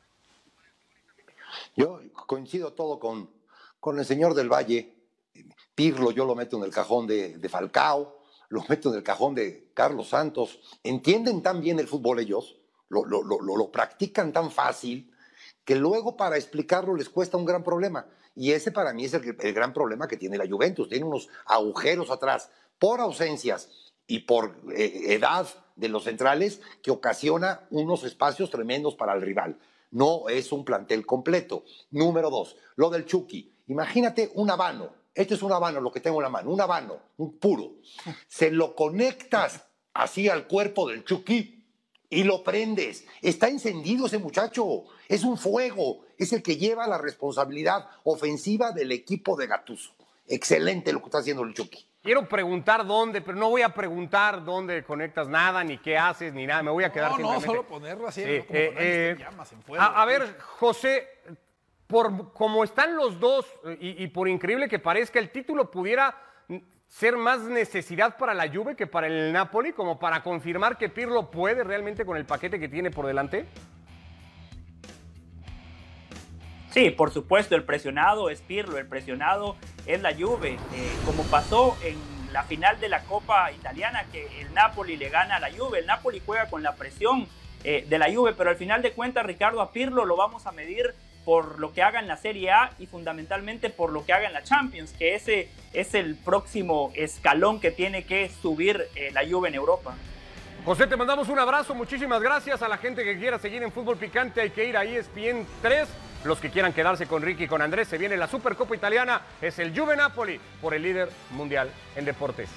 Yo coincido todo con el señor del Valle. Pirlo yo lo meto en el cajón de Falcao, lo meto en el cajón de Carlos Santos. Entienden tan bien el fútbol ellos, lo practican tan fácil, que luego para explicarlo les cuesta un gran problema. Y ese para mí es el gran problema que tiene la Juventus. Tiene unos agujeros atrás por ausencias y por edad de los centrales que ocasiona unos espacios tremendos para el rival. No es un plantel completo. Número 2, lo del Chucky. Imagínate un habano. Este es un habano, lo que tengo en la mano. Un habano, un puro. Se lo conectas así al cuerpo del Chucky y lo prendes. Está encendido ese muchacho. Es un fuego. Es el que lleva la responsabilidad ofensiva del equipo de Gattuso. Excelente lo que está haciendo el Chucky. Quiero preguntar dónde, pero no voy a preguntar dónde conectas nada, ni qué haces, ni nada. Me voy a quedar simplemente... No, solo ponerlo así, sí, como poner llamas en fuego. A ver, José, por como están los dos, y por increíble que parezca, el título pudiera ser más necesidad para la Juve que para el Napoli, como para confirmar que Pirlo puede realmente con el paquete que tiene por delante. Sí, por supuesto, el presionado es Pirlo, el presionado es la Juve. Como pasó en la final de la Copa Italiana, que el Napoli le gana a la Juve. El Napoli juega con la presión de la Juve, pero al final de cuentas, Ricardo, a Pirlo lo vamos a medir por lo que haga en la Serie A y fundamentalmente por lo que haga en la Champions, que ese es el próximo escalón que tiene que subir la Juve en Europa. José, te mandamos un abrazo, muchísimas gracias. A la gente que quiera seguir en Fútbol Picante hay que ir a ESPN 3. Los que quieran quedarse con Ricky y con Andrés, se viene la Supercopa Italiana, es el Juve Napoli por el líder mundial en deportes.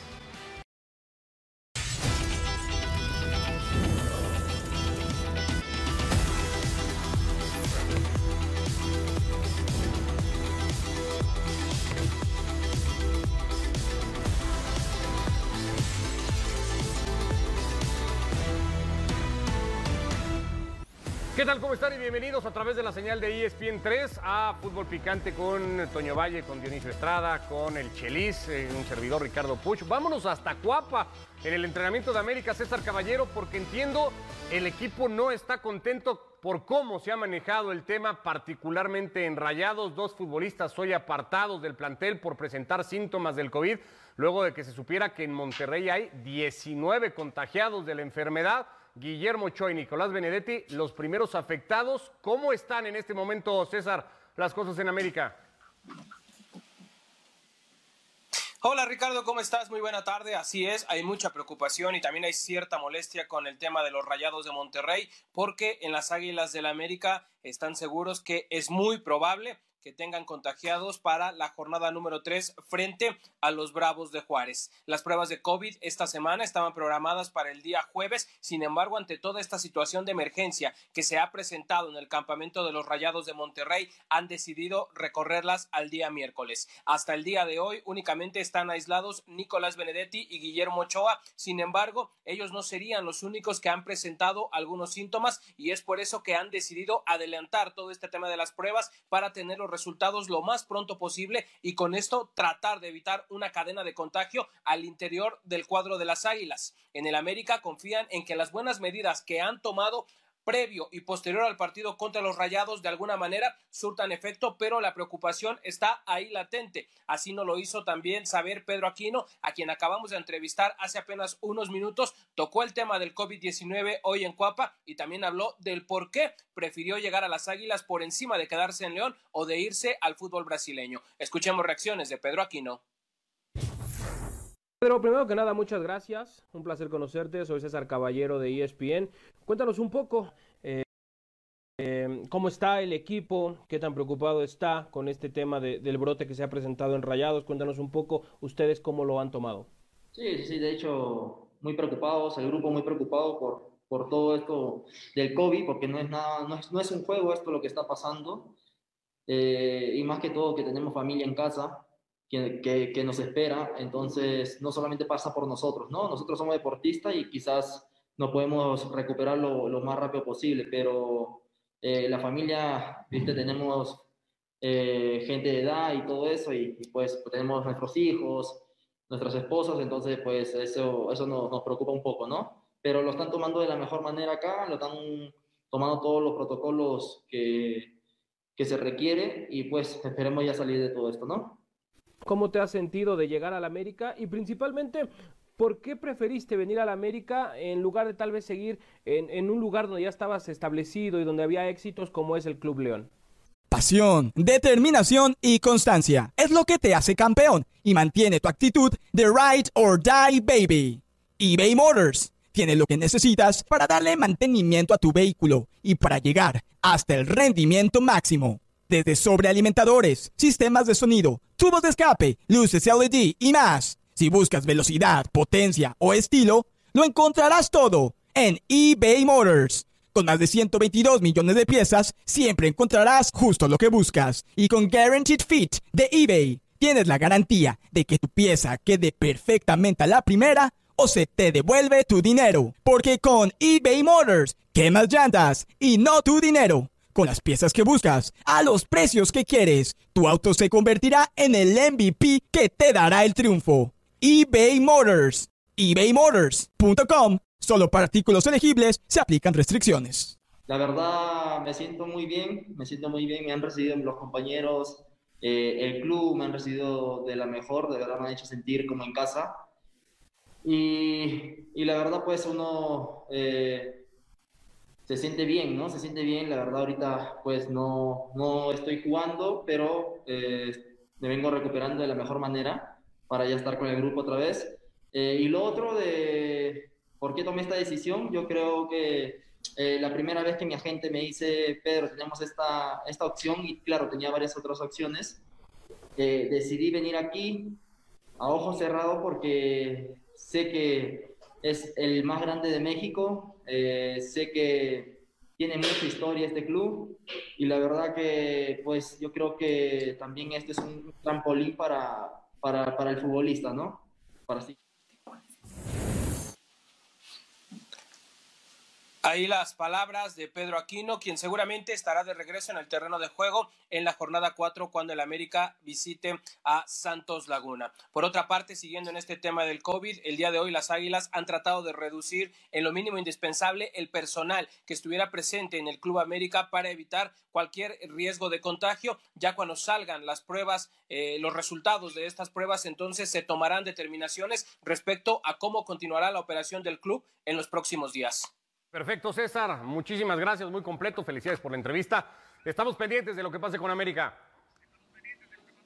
¿Qué tal? ¿Cómo están? Y bienvenidos a través de la señal de ESPN 3 a Fútbol Picante con Toño Valle, con Dionisio Estrada, con el Chelis, un servidor Ricardo Puch. Vámonos hasta Cuapa, en el entrenamiento de América, César Caballero, porque entiendo el equipo no está contento por cómo se ha manejado el tema, particularmente en Rayados. 2 futbolistas hoy apartados del plantel por presentar síntomas del COVID, luego de que se supiera que en Monterrey hay 19 contagiados de la enfermedad. Guillermo Ochoa y Nicolás Benedetti, los primeros afectados. ¿Cómo están en este momento, César, las cosas en América? Hola Ricardo, ¿cómo estás? Muy buena tarde. Así es, hay mucha preocupación y también hay cierta molestia con el tema de los Rayados de Monterrey, porque en las Águilas del América están seguros que es muy probable que tengan contagiados para la jornada número 3 frente a los Bravos de Juárez. Las pruebas de COVID esta semana estaban programadas para el día jueves, sin embargo, ante toda esta situación de emergencia que se ha presentado en el campamento de los Rayados de Monterrey, han decidido recorrerlas al día miércoles. Hasta el día de hoy únicamente están aislados Nicolás Benedetti y Guillermo Ochoa, sin embargo, ellos no serían los únicos que han presentado algunos síntomas y es por eso que han decidido adelantar todo este tema de las pruebas para tener los resultados lo más pronto posible y con esto tratar de evitar una cadena de contagio al interior del cuadro de las Águilas. En el América confían en que las buenas medidas que han tomado previo y posterior al partido contra los Rayados de alguna manera surtan efecto, pero la preocupación está ahí latente. Así nos lo hizo también saber Pedro Aquino, a quien acabamos de entrevistar hace apenas unos minutos. Tocó el tema del COVID-19 hoy en Cuapa y también habló del por qué prefirió llegar a las Águilas por encima de quedarse en León o de irse al fútbol brasileño. Escuchemos reacciones de Pedro Aquino. Pedro, primero que nada, muchas gracias. Un placer conocerte. Soy César Caballero de ESPN. Cuéntanos un poco cómo está el equipo, qué tan preocupado está con este tema del brote que se ha presentado en Rayados. Cuéntanos un poco ustedes cómo lo han tomado. Sí, de hecho, muy preocupados, el grupo muy preocupado por todo esto del COVID, porque no es nada, no es un juego esto lo que está pasando, y más que todo que tenemos familia en casa que nos espera, entonces no solamente pasa por nosotros, ¿no? Nosotros somos deportistas y quizás no podemos recuperar lo más rápido posible, pero la familia, ¿viste? Tenemos gente de edad y todo eso, y pues tenemos nuestros hijos, nuestras esposas, entonces pues eso nos preocupa un poco, ¿no? Pero lo están tomando de la mejor manera acá, lo están tomando todos los protocolos que se requiere y pues esperemos ya salir de todo esto, ¿no? ¿Cómo te has sentido de llegar a la América? Y principalmente, ¿por qué preferiste venir a la América en lugar de tal vez seguir en un lugar donde ya estabas establecido y donde había éxitos como es el Club León? Pasión, determinación y constancia es lo que te hace campeón y mantiene tu actitud de ride or die, baby. eBay Motors tiene lo que necesitas para darle mantenimiento a tu vehículo y para llegar hasta el rendimiento máximo. Desde sobrealimentadores, sistemas de sonido, tubos de escape, luces LED y más. Si buscas velocidad, potencia o estilo, lo encontrarás todo en eBay Motors. Con más de 122 millones de piezas, siempre encontrarás justo lo que buscas. Y con Guaranteed Fit de eBay, tienes la garantía de que tu pieza quede perfectamente a la primera o se te devuelve tu dinero. Porque con eBay Motors, quemas llantas y no tu dinero. Con las piezas que buscas, a los precios que quieres, tu auto se convertirá en el MVP que te dará el triunfo. eBay Motors. ebaymotors.com. Solo para artículos elegibles se aplican restricciones. La verdad me siento muy bien, me han recibido los compañeros, el club me han recibido de la mejor, de verdad me han hecho sentir como en casa. Y la verdad pues uno se siente bien, ¿no? Se siente bien, la verdad ahorita pues no estoy jugando, pero me vengo recuperando de la mejor manera para ya estar con el grupo otra vez. Y lo otro de por qué tomé esta decisión, yo creo que la primera vez que mi agente me dice, Pedro, tenemos esta opción, y claro, tenía varias otras opciones, decidí venir aquí a ojo cerrado porque sé que es el más grande de México, sé que tiene mucha historia este club y la verdad que pues yo creo que también este es un trampolín para el futbolista, ¿no? Para sí. Ahí las palabras de Pedro Aquino, quien seguramente estará de regreso en el terreno de juego en la jornada 4 cuando el América visite a Santos Laguna. Por otra parte, siguiendo en este tema del COVID, el día de hoy las Águilas han tratado de reducir en lo mínimo indispensable el personal que estuviera presente en el Club América para evitar cualquier riesgo de contagio. Ya cuando salgan las pruebas, los resultados de estas pruebas, entonces se tomarán determinaciones respecto a cómo continuará la operación del club en los próximos días. Perfecto, César. Muchísimas gracias, muy completo. Felicidades por la entrevista. Estamos pendientes de lo que pase con América.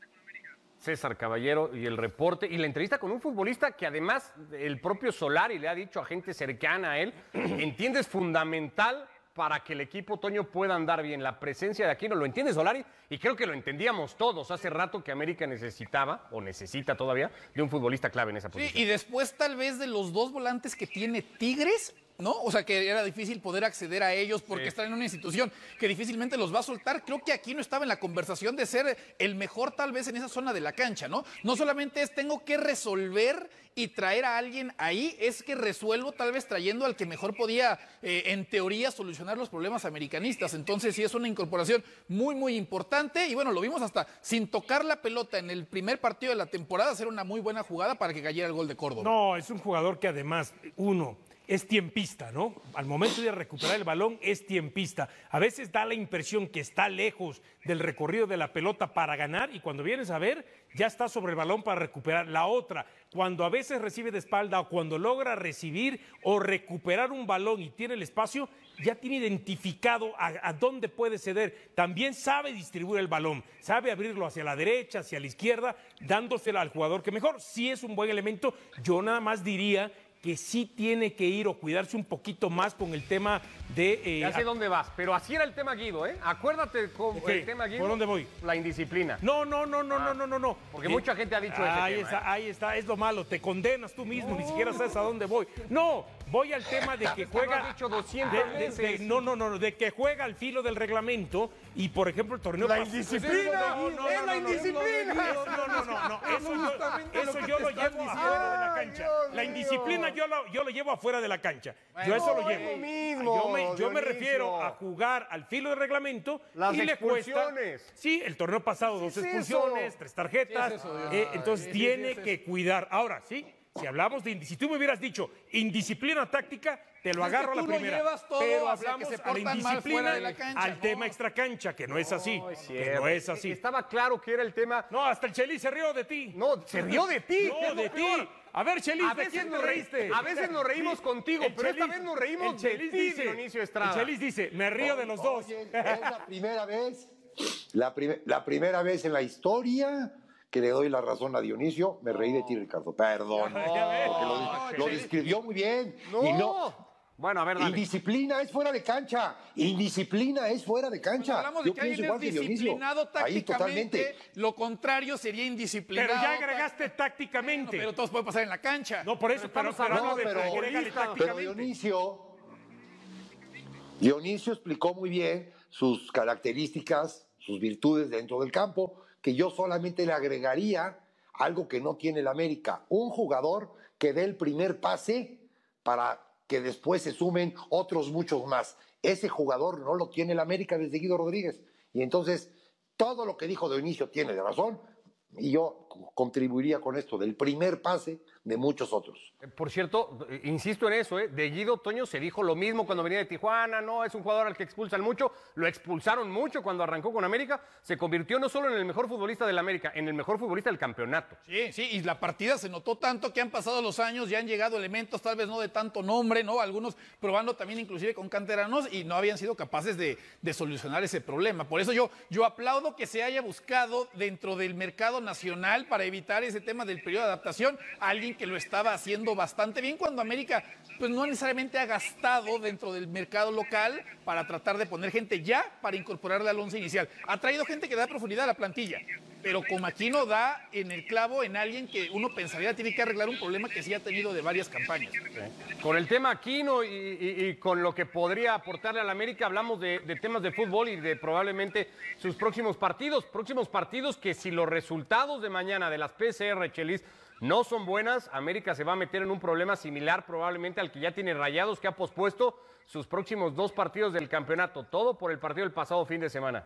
César Caballero y el reporte y la entrevista con un futbolista que además el propio Solari le ha dicho a gente cercana a él, entiende es fundamental para que el equipo, Toño, pueda andar bien. La presencia de Aquino, lo entiende Solari y creo que lo entendíamos todos hace rato que América necesitaba o necesita todavía de un futbolista clave en esa posición. Sí, y después tal vez de los dos volantes que tiene Tigres, ¿no? O sea, que era difícil poder acceder a ellos porque están en una institución que difícilmente los va a soltar. Creo que Aquino estaba en la conversación de ser el mejor tal vez en esa zona de la cancha, ¿no? No solamente es tengo que resolver y traer a alguien ahí, es que resuelvo tal vez trayendo al que mejor podía, en teoría, solucionar los problemas americanistas. Entonces sí es una incorporación muy, muy importante y bueno, lo vimos hasta sin tocar la pelota en el primer partido de la temporada, hacer una muy buena jugada para que cayera el gol de Córdoba. No, es un jugador que además, es tiempista, ¿no? Al momento de recuperar el balón es tiempista. A veces da la impresión que está lejos del recorrido de la pelota para ganar y cuando vienes a ver, ya está sobre el balón para recuperar. La otra, cuando a veces recibe de espalda o cuando logra recibir o recuperar un balón y tiene el espacio, ya tiene identificado a dónde puede ceder. También sabe distribuir el balón, sabe abrirlo hacia la derecha, hacia la izquierda, dándosela al jugador que mejor. Sí es un buen elemento. Yo nada más diría que sí tiene que ir o cuidarse un poquito más con el tema de... Ya sé dónde vas, pero así era el tema Guido, ¿eh? Acuérdate con el tema Guido. ¿Por dónde voy? La indisciplina. No. Porque mucha gente ha dicho Ahí está, es lo malo, te condenas tú mismo, ni siquiera sabes a dónde voy. No, voy al tema de que juega... Lo has dicho 200 veces. De que juega al filo del reglamento y, por ejemplo, el torneo... ¡La indisciplina! ¡Es la indisciplina! Eso yo lo llevo afuera de la cancha. La indisciplina yo lo llevo afuera de la cancha. Yo eso lo llevo. Yo me refiero a jugar al filo del reglamento. Las y expulsiones. Le cuesta, sí, el torneo pasado 2 expulsiones, 3 tarjetas. Entonces tiene que cuidar. Ahora, sí, si hablamos si tú me hubieras dicho indisciplina táctica, te lo agarro a la primera. Pero hablamos a la indisciplina al tema extracancha, que no es así. Que no es así. Estaba claro que era el tema. No, hasta el Chelis se rió de ti. No, se rió de ti. No, de ti. A ver, Chelis, ¿de quién te reíste? A veces nos reímos contigo, pero esta vez nos reímos de ti, Dionisio Estrada. El Chelis dice, me río de los dos. Es la primera vez, la primera vez en la historia que le doy la razón a Dionisio. Me reí de ti, Ricardo. Perdón. Porque lo describió muy bien. Y no. Bueno, a ver, dale. Indisciplina es fuera de cancha. Indisciplina es fuera de cancha. Cuando hablamos de que alguien es disciplinado tácticamente, lo contrario sería indisciplinado. Pero ya agregaste tácticamente. Pero todos pueden pasar en la cancha. No, por eso estamos hablando de agregarle tácticamente. Pero Dionisio explicó muy bien sus características, sus virtudes dentro del campo, que yo solamente le agregaría algo que no tiene el América. Un jugador que dé el primer pase para que después se sumen otros muchos más. Ese jugador no lo tiene el América desde Guido Rodríguez. Y entonces, todo lo que dijo Dionisio tiene de razón, y yo contribuiría con esto, del primer pase de muchos otros. Por cierto, insisto en eso, de Guido, Toño, se dijo lo mismo cuando venía de Tijuana, no, es un jugador al que expulsan mucho, lo expulsaron mucho cuando arrancó con América, se convirtió no solo en el mejor futbolista del América, en el mejor futbolista del campeonato. Sí, y la partida se notó tanto que han pasado los años, ya han llegado elementos tal vez no de tanto nombre, ¿no? Algunos probando también inclusive con canteranos y no habían sido capaces de solucionar ese problema. Por eso yo aplaudo que se haya buscado dentro del mercado nacional para evitar ese tema del periodo de adaptación a alguien que lo estaba haciendo bastante bien cuando América pues no necesariamente ha gastado dentro del mercado local para tratar de poner gente ya para incorporarle al once inicial. Ha traído gente que da profundidad a la plantilla, pero como Aquino da en el clavo en alguien que uno pensaría tiene que arreglar un problema que sí ha tenido de varias campañas. Con el tema Aquino y con lo que podría aportarle a la América, hablamos de temas de fútbol y de probablemente sus próximos partidos que si los resultados de mañana de las PCR, Chelis, no son buenas, América se va a meter en un problema similar probablemente al que ya tiene Rayados, que ha pospuesto sus próximos 2 partidos del campeonato, todo por el partido del pasado fin de semana.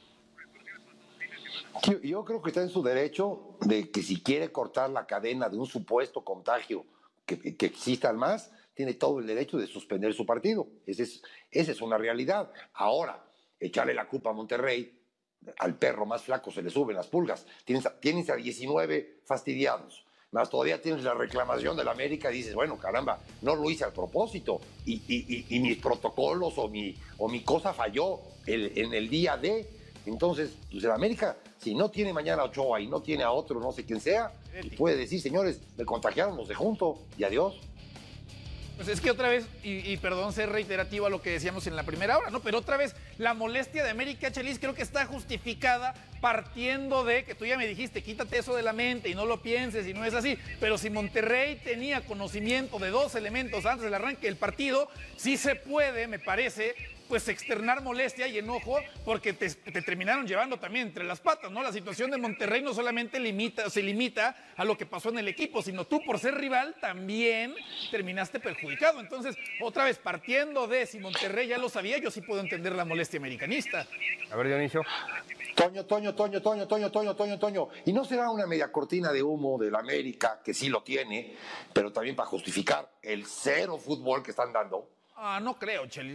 Yo creo que está en su derecho de que si quiere cortar la cadena de un supuesto contagio que exista más, tiene todo el derecho de suspender su partido. Esa es una realidad. Ahora, echarle la culpa a Monterrey, al perro más flaco se le suben las pulgas. Tienes a 19 fastidiados. Más todavía tienes la reclamación de la América y dices, bueno, caramba, no lo hice a propósito y mis protocolos o mi cosa falló en el día de. Entonces, pues el América, si no tiene mañana a Ochoa y no tiene a otro, no sé quién sea, puede decir, señores, me contagiaron, los de junto y adiós. Pues es que otra vez, y perdón ser reiterativo a lo que decíamos en la primera hora, ¿no? Pero otra vez, la molestia de América, Chelis, creo que está justificada partiendo de que tú ya me dijiste, quítate eso de la mente y no lo pienses y no es así. Pero si Monterrey tenía conocimiento de 2 elementos antes del arranque del partido, sí se puede, me parece, pues externar molestia y enojo porque te terminaron llevando también entre las patas, ¿no? La situación de Monterrey no solamente se limita a lo que pasó en el equipo, sino tú por ser rival también terminaste perjudicado. Entonces, otra vez, partiendo de si Monterrey ya lo sabía, yo sí puedo entender la molestia americanista. A ver, Dionisio. Toño. Y no será una media cortina de humo del América, que sí lo tiene, pero también para justificar el cero fútbol que están dando. No creo, Chelis.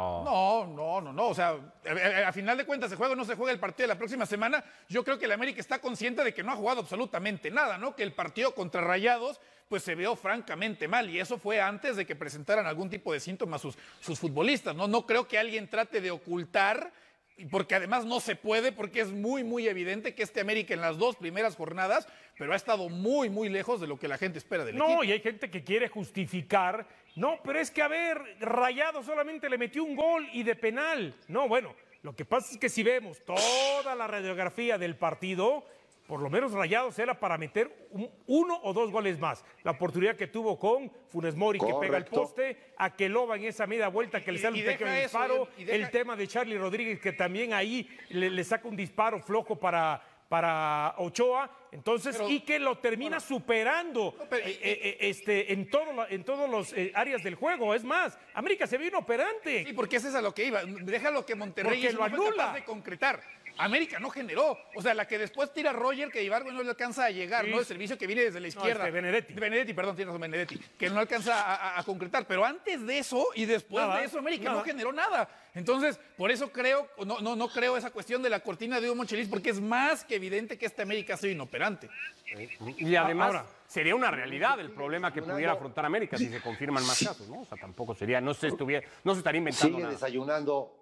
No. O sea, a final de cuentas, se juega o no se juega el partido de la próxima semana. Yo creo que el América está consciente de que no ha jugado absolutamente nada, ¿no? Que el partido contra Rayados, pues se vio francamente mal. Y eso fue antes de que presentaran algún tipo de síntomas sus futbolistas, ¿no? No creo que alguien trate de ocultar, porque además no se puede, porque es muy, muy evidente que este América en las 2 primeras jornadas, pero ha estado muy, muy lejos de lo que la gente espera del equipo. No, y hay gente que quiere justificar. No, pero es que, a ver, Rayado solamente le metió un gol y de penal. No, bueno, lo que pasa es que si vemos toda la radiografía del partido, por lo menos Rayados era para meter 1 o 2 goles más. La oportunidad que tuvo con Funes Mori, que pega el poste, a Keloba en esa media vuelta que le sale un pequeño disparo, el tema de Charlie Rodríguez, que también ahí le saca un disparo flojo para Ochoa, entonces, y que lo termina superando en todas las áreas del juego. Es más, América se vio inoperante. Sí, porque ese es a lo que iba. Déjalo que Monterrey lo anula. No fue capaz de concretar. América no generó. O sea, la que después tira Roger, que Ibargüen no le alcanza a llegar, ¿no? El servicio que viene desde la izquierda. Benedetti. Perdón, tienes razón, Benedetti. Que no alcanza a concretar. Pero antes de eso y después de eso, América no generó nada. Entonces, por eso creo, no creo esa cuestión de la cortina de humo, Chelis, porque es más que evidente que este América ha sido inoperante. Y además, sería una realidad el problema que pudiera afrontar América si se confirman más casos, ¿no? O sea, tampoco sería, no se estaría inventando Sigue nada. Desayunando.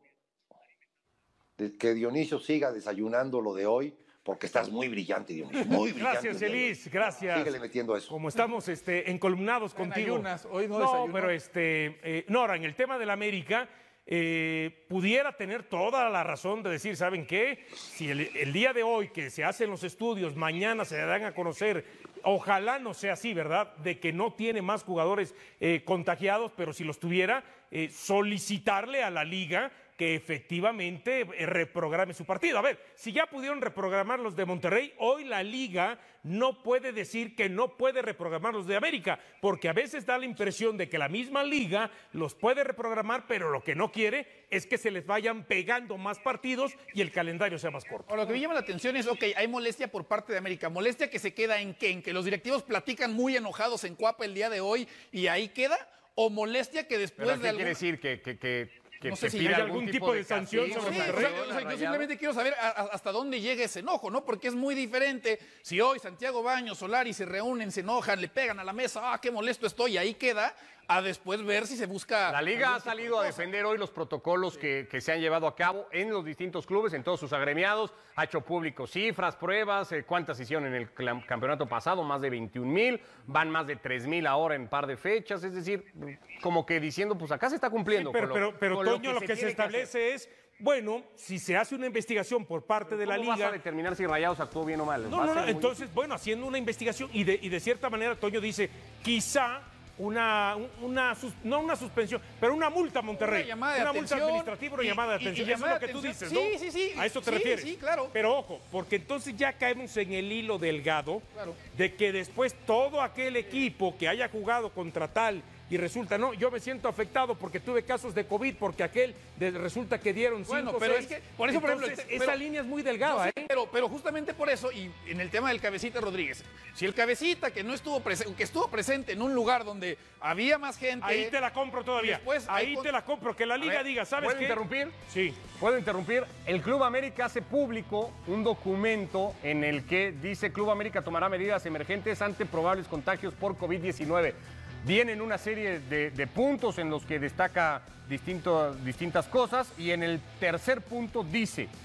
Que Dionisio siga desayunando lo de hoy, porque estás muy brillante, Dionisio. Muy brillante. Gracias, Elis, gracias. Síguele metiendo eso. Como estamos encolumnados contigo. Ayunas, hoy no desayuno. Pero Nora, en el tema del América, pudiera tener toda la razón de decir, ¿saben qué? Si el día de hoy que se hacen los estudios, mañana se dan a conocer, ojalá no sea así, ¿verdad? De que no tiene más jugadores contagiados, pero si los tuviera, solicitarle a la liga que efectivamente reprograme su partido. A ver, si ya pudieron reprogramar los de Monterrey, hoy la liga no puede decir que no puede reprogramar los de América, porque a veces da la impresión de que la misma liga los puede reprogramar, pero lo que no quiere es que se les vayan pegando más partidos y el calendario sea más corto. Lo que me llama la atención es, hay molestia por parte de América. ¿Molestia que se queda en qué? ¿En que los directivos platican muy enojados en Cuapa el día de hoy y ahí queda? ¿O molestia que después ¿Pero de qué quiere decir? ¿Que no sé si hay algún tipo de sanción sobre Monterrey? Yo simplemente quiero saber hasta dónde llega ese enojo, ¿no? Porque es muy diferente si hoy Santiago Baños, Solari se reúnen, se enojan, le pegan a la mesa, qué molesto estoy, ahí queda, a después ver si se busca... La liga ha salido a defender hoy los protocolos que se han llevado a cabo en los distintos clubes, en todos sus agremiados, ha hecho público cifras, pruebas, cuántas hicieron en el campeonato pasado, más de 21,000, van más de 3,000 ahora en par de fechas, es decir, como que diciendo, pues acá se está cumpliendo. Sí, pero Toño, lo que se establece es, bueno, si se hace una investigación por parte de la liga... ¿Cómo vas a determinar si Rayados actuó bien o mal? No, entonces, bueno, haciendo una investigación y de cierta manera Toño dice, quizá no una suspensión, pero una multa a Monterrey. Una multa administrativa, una llamada de atención. Eso es lo que tú dices, ¿no? Sí. A eso te refieres. Sí, claro. Pero ojo, porque entonces ya caemos en el hilo delgado de que después todo aquel equipo que haya jugado contra tal y resulta, no, yo me siento afectado porque tuve casos de COVID, porque resulta que dieron 5 pero 6. Es que, por eso, entonces, por ejemplo, esa línea es muy delgada, pero justamente por eso, y en el tema del Cabecita Rodríguez, si el Cabecita que estuvo presente en un lugar donde había más gente... Ahí te la compro todavía. Te la compro, que la liga diga, ¿sabes qué? ¿Puedo interrumpir? Sí. ¿Puedo interrumpir? El Club América hace público un documento en el que dice Club América tomará medidas emergentes ante probables contagios por COVID-19. Vienen una serie de puntos en los que destaca distintas cosas y en el tercer punto dice,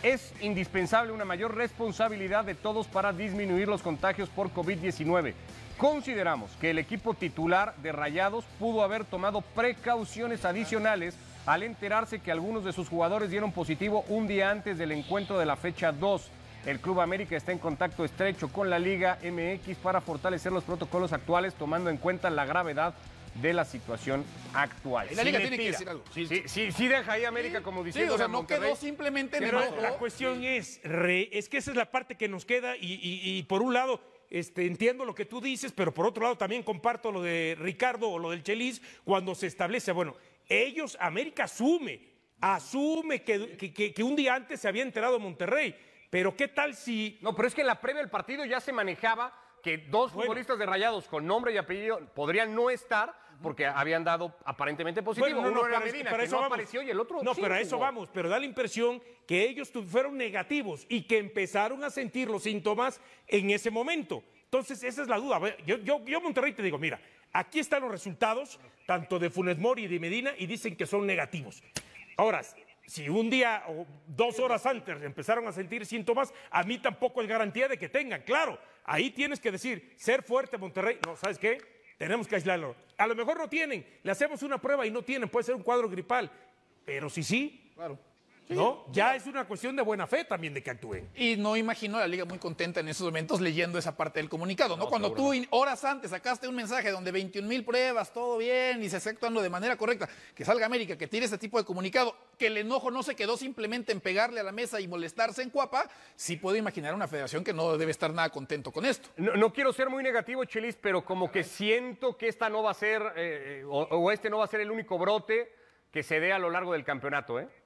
Es indispensable una mayor responsabilidad de todos para disminuir los contagios por COVID-19. Consideramos que el equipo titular de Rayados pudo haber tomado precauciones adicionales al enterarse que algunos de sus jugadores dieron positivo un día antes del encuentro de la fecha 2. El Club América está en contacto estrecho con la Liga MX para fortalecer los protocolos actuales, tomando en cuenta la gravedad de la situación actual. Y la Liga tiene que decir algo. Sí deja ahí América como diciendo. Sí, o sea, no quedó simplemente en Pero enojo. la cuestión es que esa es la parte que nos queda y por un lado entiendo lo que tú dices, pero por otro lado también comparto lo de Ricardo o lo del Chelis cuando se establece, bueno, América asume que un día antes se había enterado Monterrey, pero ¿qué tal si...? No, pero es que en la previa del partido ya se manejaba que dos futbolistas de Rayados con nombre y apellido podrían no estar porque habían dado aparentemente positivo. Uno era Medina, que no apareció, y el otro no, sí pero a eso jugó. vamos, pero da la impresión que ellos fueron negativos y que empezaron a sentir los síntomas en ese momento. Entonces, esa es la duda. Yo Monterrey te digo, mira, aquí están los resultados, tanto de Funes Mori y de Medina, y dicen que son negativos. Ahora, si un día o 2 horas antes empezaron a sentir síntomas, a mí tampoco es garantía de que tengan. Claro, ahí tienes que decir, ser fuerte Monterrey. No, ¿sabes qué? Tenemos que aislarlo. A lo mejor no tienen, le hacemos una prueba y no tienen, puede ser un cuadro gripal. Pero sí. Claro. ¿No? Ya es una cuestión de buena fe también de que actúen. Y no imagino a la Liga muy contenta en esos momentos leyendo esa parte del comunicado, ¿no? Cuando tú horas antes sacaste un mensaje donde 21,000 pruebas, todo bien, y se está actuando de manera correcta, que salga América, que tire ese tipo de comunicado, que el enojo no se quedó simplemente en pegarle a la mesa y molestarse en Cuapa, sí puedo imaginar una federación que no debe estar nada contento con esto. No quiero ser muy negativo, Chelis, pero como que siento que esta no va a ser, este no va a ser el único brote que se dé a lo largo del campeonato, ¿eh?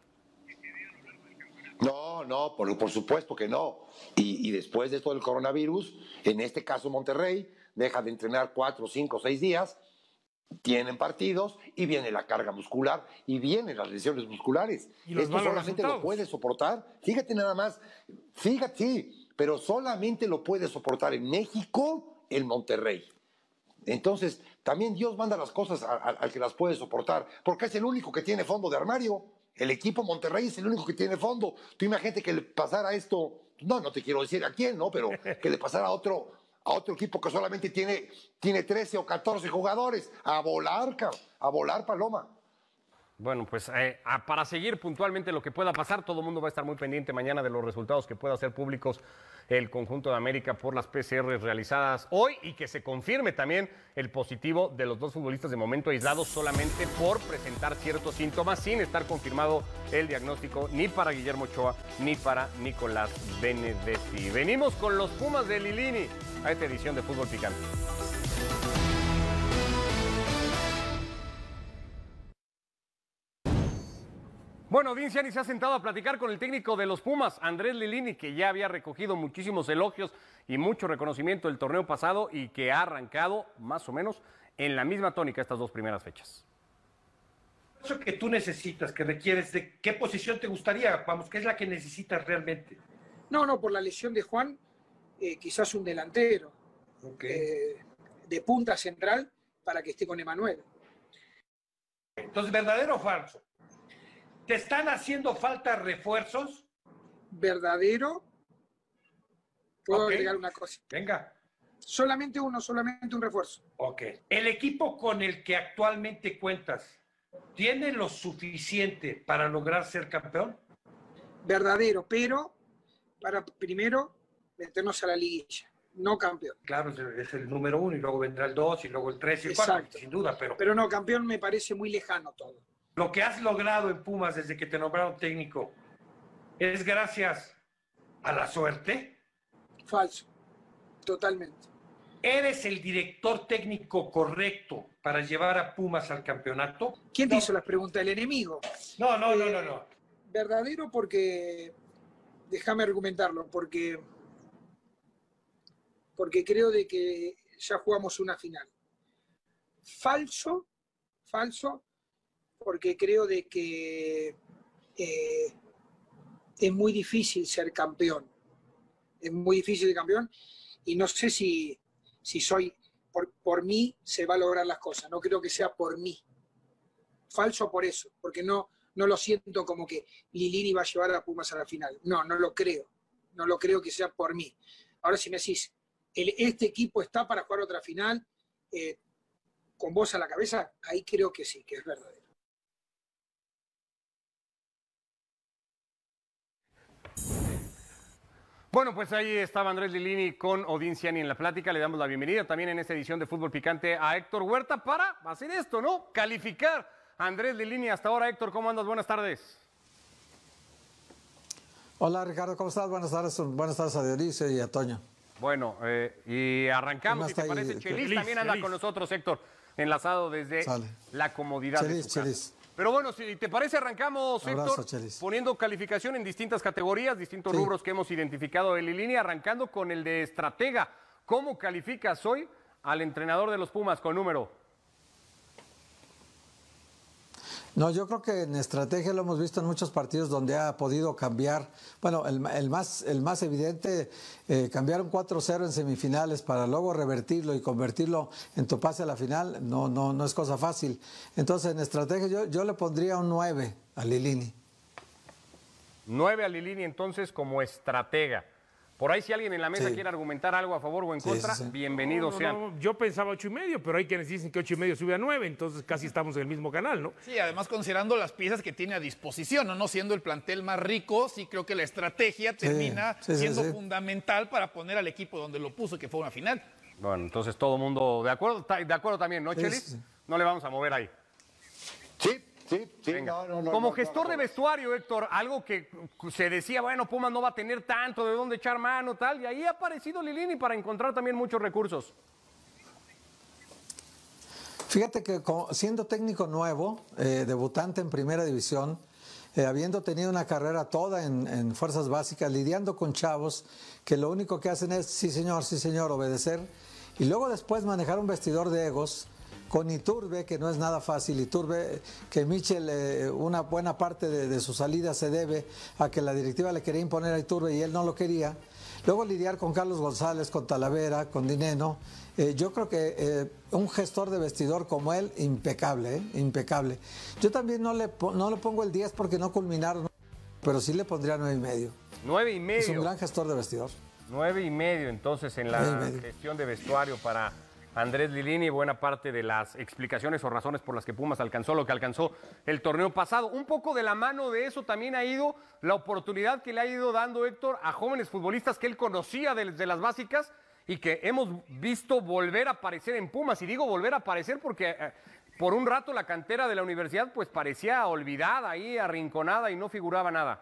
No, por supuesto que no. Y después de esto del coronavirus, en este caso Monterrey, deja de entrenar 4, 5, 6 días, tienen partidos y viene la carga muscular y vienen las lesiones musculares. Y esto solamente lo puede soportar. Fíjate nada más, pero solamente lo puede soportar en México el Monterrey. Entonces, también Dios manda las cosas al que las puede soportar, porque es el único que tiene fondo de armario. El equipo Monterrey es el único que tiene fondo. Tú imagínate que le pasara esto, no te quiero decir a quién, ¿no? Pero que le pasara a otro equipo que solamente tiene 13 o 14 jugadores. A volar, Paloma. Bueno, pues para seguir puntualmente lo que pueda pasar, todo el mundo va a estar muy pendiente mañana de los resultados que pueda hacer públicos el conjunto de América por las PCR realizadas hoy y que se confirme también el positivo de los dos futbolistas de momento aislados solamente por presentar ciertos síntomas sin estar confirmado el diagnóstico ni para Guillermo Ochoa ni para Nicolás Benedetti. Venimos con los Pumas de Lilini a esta edición de Fútbol Picante. Bueno, Vinciani se ha sentado a platicar con el técnico de los Pumas, Andrés Lilini, que ya había recogido muchísimos elogios y mucho reconocimiento del torneo pasado y que ha arrancado más o menos en la misma tónica estas 2 primeras fechas. Eso que tú necesitas, que requieres, ¿de qué posición te gustaría? Vamos, ¿qué es la que necesitas realmente? No, por la lesión de Juan, quizás un delantero de punta central para que esté con Emanuel. Entonces, ¿verdadero o falso? ¿Te están haciendo falta refuerzos? Verdadero. ¿Puedo agregar una cosa? Venga. Solamente un refuerzo. Ok. ¿El equipo con el que actualmente cuentas tiene lo suficiente para lograr ser campeón? Verdadero, pero para primero meternos a la liguilla, no campeón. Claro, es el número 1 y luego vendrá el 2 y luego el 3 y el 4, sin duda. Pero no, campeón me parece muy lejano todo. Lo que has logrado en Pumas desde que te nombraron técnico, ¿es gracias a la suerte? Falso, totalmente. ¿Eres el director técnico correcto para llevar a Pumas al campeonato? ¿Quién te hizo las preguntas? ¿El enemigo? No. Verdadero porque, déjame argumentarlo, porque creo de que ya jugamos una final. Falso, porque creo de que es muy difícil ser campeón. Es muy difícil ser campeón y no sé si soy, por mí se va a lograr las cosas. No creo que sea por mí. Falso por eso, porque no no lo siento como que Lilini va a llevar a Pumas a la final. No lo creo. No lo creo que sea por mí. Ahora si me decís, este equipo está para jugar otra final, con vos a la cabeza, ahí creo que sí, que es verdadero. Bueno, pues ahí estaba Andrés Lilini con Odín Ciani en la plática. Le damos la bienvenida también en esta edición de Fútbol Picante a Héctor Huerta para hacer esto, ¿no? Calificar a Andrés Lilini. Hasta ahora, Héctor, ¿cómo andas? Buenas tardes. Hola, Ricardo, ¿cómo estás? Buenas tardes a Dionisio y a Toño. Bueno, y arrancamos, si te parece. Chelis también anda con nosotros, Héctor, enlazado desde la comodidad de su casa. Pero bueno, si te parece, arrancamos, Héctor, poniendo calificación en distintas categorías, distintos rubros que hemos identificado de Lilini, arrancando con el de estratega. ¿Cómo calificas hoy al entrenador de los Pumas con número? No, yo creo que en estrategia lo hemos visto en muchos partidos donde ha podido cambiar. Bueno, el más evidente, cambiar un 4-0 en semifinales para luego revertirlo y convertirlo en tu pase a la final, no es cosa fácil. Entonces, en estrategia yo le pondría un 9 a Lilini. 9 a Lilini, entonces, como estratega. Por ahí, si alguien en la mesa quiere argumentar algo a favor o en contra, bienvenidos sean. Yo pensaba 8.5, pero hay quienes dicen que 8.5 sube a 9, entonces casi estamos en el mismo canal, ¿no? Sí, además considerando las piezas que tiene a disposición, no siendo el plantel más rico, sí creo que la estrategia termina siendo fundamental para poner al equipo donde lo puso, que fue una final. Bueno, entonces todo el mundo de acuerdo también, ¿no, Chelis? No le vamos a mover ahí. Sí. Como gestor de vestuario, Héctor, algo que se decía, bueno, Pumas no va a tener tanto de dónde echar mano, tal, y ahí ha aparecido Lilini para encontrar también muchos recursos. Fíjate que siendo técnico nuevo, debutante en primera división, habiendo tenido una carrera toda en fuerzas básicas, lidiando con chavos que lo único que hacen es sí señor, obedecer, y luego después manejar un vestidor de egos, con Iturbe, que no es nada fácil. Iturbe, que Michel, una buena parte de su salida se debe a que la directiva le quería imponer a Iturbe y él no lo quería. Luego lidiar con Carlos González, con Talavera, con Dineno. Yo creo que un gestor de vestidor como él, impecable, impecable. Yo también no le pongo el 10 porque no culminaron, pero sí le pondría 9.5. 9.5. Es un gran gestor de vestidor. 9.5, entonces, en la gestión de vestuario para Andrés Lilini, buena parte de las explicaciones o razones por las que Pumas alcanzó lo que alcanzó el torneo pasado. Un poco de la mano de eso también ha ido la oportunidad que le ha ido dando Héctor a jóvenes futbolistas que él conocía desde las básicas y que hemos visto volver a aparecer en Pumas. Y digo volver a aparecer porque por un rato la cantera de la universidad pues parecía olvidada ahí, arrinconada y no figuraba nada.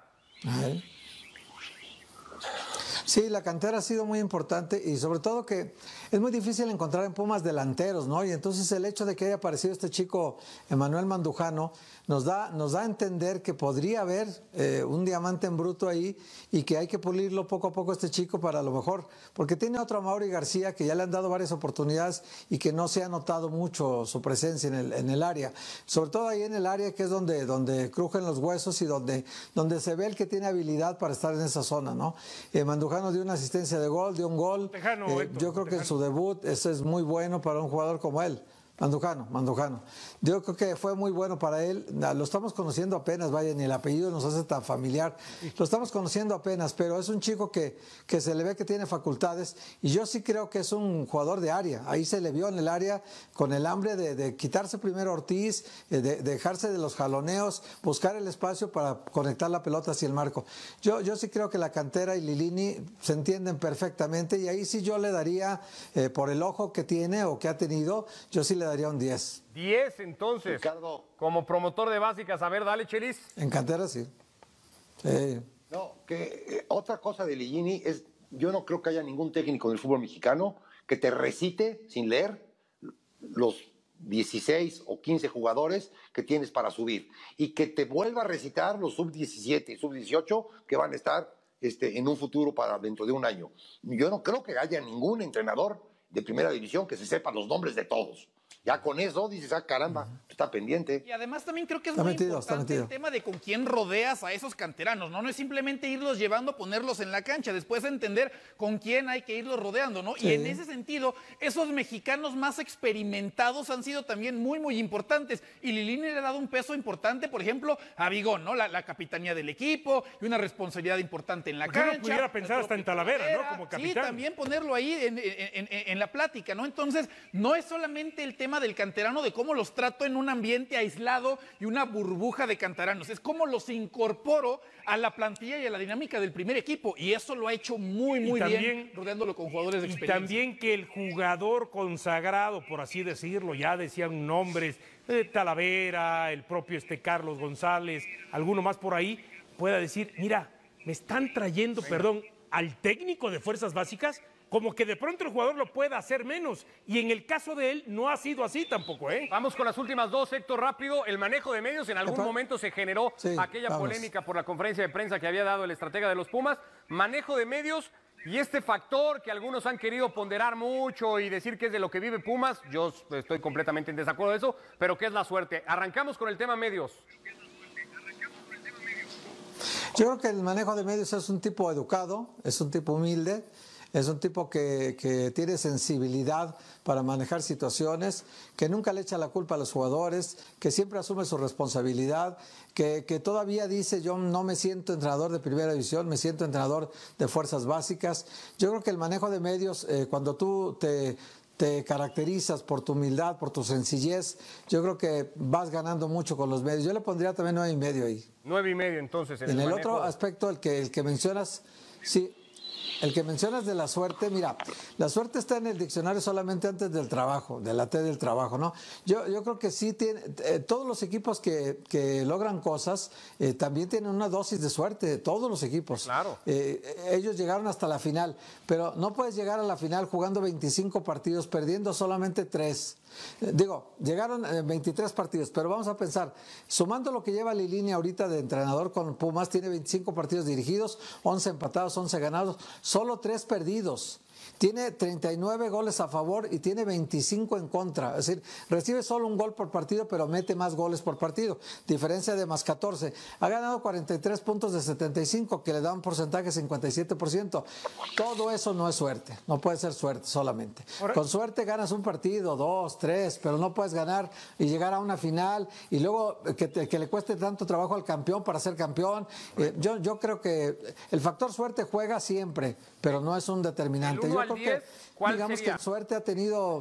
Sí, la cantera ha sido muy importante y sobre todo que es muy difícil encontrar en Pumas delanteros, ¿no? Y entonces el hecho de que haya aparecido este chico Emanuel Mandujano nos da a entender que podría haber un diamante en bruto ahí y que hay que pulirlo poco a poco este chico para lo mejor, porque tiene otro Mauri García que ya le han dado varias oportunidades y que no se ha notado mucho su presencia en el área, sobre todo ahí en el área que es donde crujen los huesos y donde se ve el que tiene habilidad para estar en esa zona, ¿no? Mandujano dio una asistencia de gol, dio un gol. Yo creo que en su debut eso es muy bueno para un jugador como él. Mandujano. Yo creo que fue muy bueno para él. Lo estamos conociendo apenas, vaya, ni el apellido nos hace tan familiar. Lo estamos conociendo apenas, pero es un chico que se le ve que tiene facultades y yo sí creo que es un jugador de área. Ahí se le vio en el área con el hambre de quitarse primero a Ortiz, de dejarse de los jaloneos, buscar el espacio para conectar la pelota hacia el marco. Yo sí creo que la cantera y Lilini se entienden perfectamente y ahí sí yo le daría, por el ojo que tiene o que ha tenido, yo sí le daría un 10. 10 entonces, Ricardo, como promotor de básicas. A ver, dale, Chelis. En cantera sí. No, que otra cosa de Lilini es, yo no creo que haya ningún técnico del fútbol mexicano que te recite sin leer los 16 o 15 jugadores que tienes para subir y que te vuelva a recitar los sub-17 y sub-18 que van a estar en un futuro para dentro de un año. Yo no creo que haya ningún entrenador de primera división que se sepa los nombres de todos. Ya con eso dices, caramba, está pendiente. Y además también creo que es muy importante el tema de con quién rodeas a esos canteranos, ¿no? No es simplemente irlos llevando, ponerlos en la cancha, después entender con quién hay que irlos rodeando, ¿no? Sí. Y en ese sentido, esos mexicanos más experimentados han sido también muy, muy importantes. Y Lilini le ha dado un peso importante, por ejemplo, a Vigón, ¿no? La capitanía del equipo y una responsabilidad importante en la cancha. Uno pudiera pensar hasta en Talavera, ¿no? Como capitán. Sí, también ponerlo ahí en la plática, ¿no? Entonces, no es solamente el tema del canterano, de cómo los trato en un ambiente aislado y una burbuja de canteranos, es cómo los incorporo a la plantilla y a la dinámica del primer equipo, y eso lo ha hecho muy, muy bien, rodeándolo con jugadores de experiencia. Y también que el jugador consagrado, por así decirlo, ya decían nombres, Talavera, el propio Carlos González, alguno más por ahí, pueda decir, mira, me están trayendo, al técnico de fuerzas básicas, como que de pronto el jugador lo pueda hacer menos. Y en el caso de él no ha sido así tampoco, ¿eh? Vamos con las últimas dos, Héctor, rápido. El manejo de medios, en algún momento se generó aquella polémica por la conferencia de prensa que había dado el estratega de los Pumas. Manejo de medios y este factor que algunos han querido ponderar mucho y decir que es de lo que vive Pumas, yo estoy completamente en desacuerdo de eso, pero que es la suerte. Arrancamos con el tema medios. Yo creo que el manejo de medios es un tipo educado, es un tipo humilde, es un tipo que tiene sensibilidad para manejar situaciones, que nunca le echa la culpa a los jugadores, que siempre asume su responsabilidad, que todavía dice, yo no me siento entrenador de primera división, me siento entrenador de fuerzas básicas. Yo creo que el manejo de medios, cuando tú te caracterizas por tu humildad, por tu sencillez, yo creo que vas ganando mucho con los medios. Yo le pondría también 9.5 ahí. 9.5 entonces. En el otro aspecto, el que mencionas, sí. El que mencionas de la suerte, mira, la suerte está en el diccionario solamente antes del trabajo, de la T del trabajo, ¿no? Yo creo que sí tiene, todos los equipos que logran cosas también tienen una dosis de suerte, todos los equipos. Claro. Ellos llegaron hasta la final, pero no puedes llegar a la final jugando 25 partidos, perdiendo solamente 3. Llegaron 23 partidos, pero vamos a pensar, sumando lo que lleva Lilini ahorita de entrenador con Pumas, tiene 25 partidos dirigidos, 11 empatados, 11 ganados, solo 3 perdidos. Tiene 39 goles a favor y tiene 25 en contra. Es decir, recibe solo un gol por partido, pero mete más goles por partido. Diferencia de más 14. Ha ganado 43 puntos de 75, que le da un porcentaje 57%. Todo eso no es suerte. No puede ser suerte solamente. Con suerte ganas un partido, 2, 3, pero no puedes ganar y llegar a una final y luego que le cueste tanto trabajo al campeón para ser campeón. Yo creo que el factor suerte juega siempre, pero no es un determinante. Yo creo 10, que, digamos sería? Que suerte ha tenido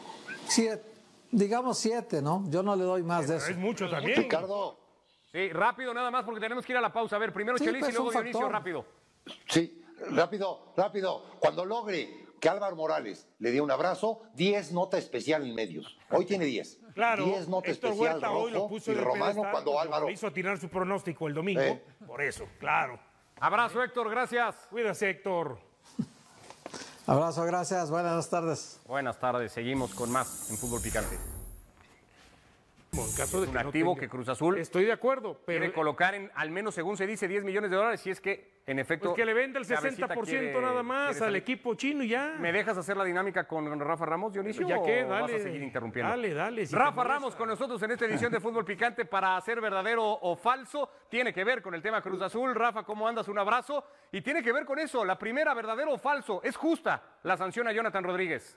7, ¿no? Yo no le doy más de eso. Es mucho también. Ricardo. Sí, rápido nada más porque tenemos que ir a la pausa. A ver, primero Chelis y luego Dionisio, rápido. Sí, rápido. Cuando logre que Álvaro Morales le dé un abrazo, 10 nota especial en medios. Hoy tiene 10. Claro, 10 nota Héctor especial Huerta rojo hoy lo puso y Romano cuando Álvaro le hizo tirar su pronóstico el domingo. Por eso, claro. Abrazo, Héctor, gracias. Cuídase, Héctor. Abrazo, gracias. Buenas tardes. Buenas tardes. Seguimos con más en Fútbol Picante. En caso de un activo que Cruz Azul estoy de acuerdo, pero quiere colocar en, al menos según se dice, $10 millones, si es que en efecto pues que le venda el 60% nada más al equipo chino y ya. ¿Me dejas hacer la dinámica con Rafa Ramos, Dionisio? Ya que, dale. ¿Vas a seguir interrumpiendo? Dale. Si Rafa Ramos con nosotros en esta edición de Fútbol Picante para hacer verdadero o falso. Tiene que ver con el tema Cruz Azul. Rafa, ¿cómo andas? Un abrazo. Y tiene que ver con eso, la primera, verdadero o falso. ¿Es justa la sanción a Jonathan Rodríguez?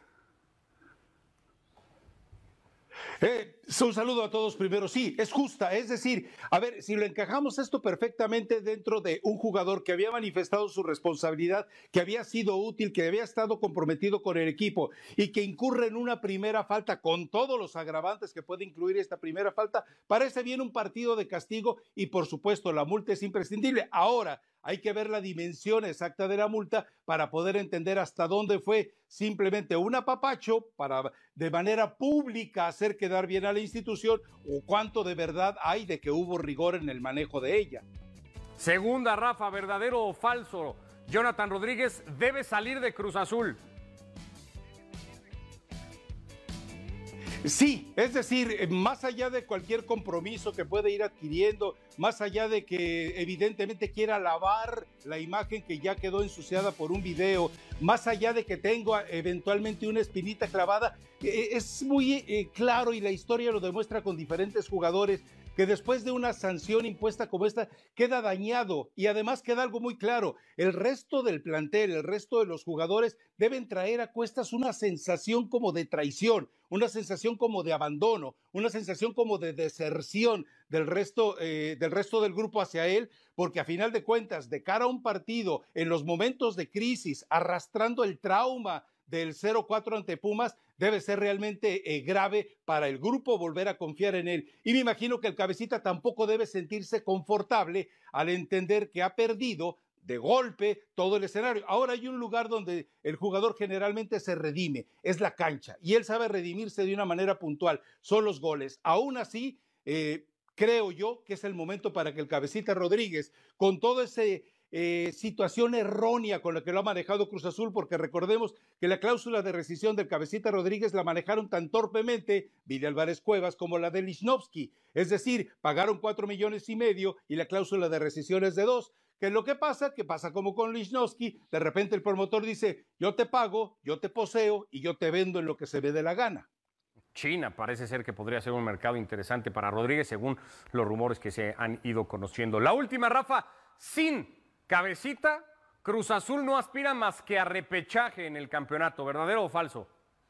Un saludo a todos primero. Sí, es justa. Es decir, a ver, si lo encajamos esto perfectamente dentro de un jugador que había manifestado su responsabilidad, que había sido útil, que había estado comprometido con el equipo y que incurre en una primera falta con todos los agravantes que puede incluir esta primera falta, parece bien un partido de castigo y por supuesto la multa es imprescindible. Ahora, hay que ver la dimensión exacta de la multa para poder entender hasta dónde fue simplemente un apapacho para de manera pública hacer quedar bien a la institución o cuánto de verdad hay de que hubo rigor en el manejo de ella. Segunda, Rafa, ¿verdadero o falso? Jonathan Rodríguez debe salir de Cruz Azul. Sí, es decir, más allá de cualquier compromiso que puede ir adquiriendo, más allá de que evidentemente quiera lavar la imagen que ya quedó ensuciada por un video, más allá de que tenga eventualmente una espinita clavada, es muy claro, y la historia lo demuestra con diferentes jugadores, que después de una sanción impuesta como esta queda dañado, y además queda algo muy claro: el resto del plantel, el resto de los jugadores deben traer a cuestas una sensación como de traición, una sensación como de abandono, una sensación como de deserción del resto del grupo hacia él, porque a final de cuentas, de cara a un partido, en los momentos de crisis, arrastrando el trauma del 0-4 ante Pumas, debe ser realmente grave para el grupo volver a confiar en él. Y me imagino que el cabecita tampoco debe sentirse confortable al entender que ha perdido de golpe todo el escenario. Ahora hay un lugar donde el jugador generalmente se redime, es la cancha, y él sabe redimirse de una manera puntual, son los goles. Aún así, creo yo que es el momento para que el cabecita Rodríguez, con todo ese situación errónea con la que lo ha manejado Cruz Azul, porque recordemos que la cláusula de rescisión del cabecita Rodríguez la manejaron tan torpemente Billy Álvarez Cuevas como la de Lichnowsky, es decir, pagaron 4,5 millones y la cláusula de rescisión es de 2. Que lo que pasa como con Lichnowsky, de repente el promotor dice: yo te pago, yo te poseo y yo te vendo en lo que se me dé la gana. China parece ser que podría ser un mercado interesante para Rodríguez, según los rumores que se han ido conociendo. La última, Rafa, sin cabecita, Cruz Azul no aspira más que a repechaje en el campeonato, ¿verdadero o falso?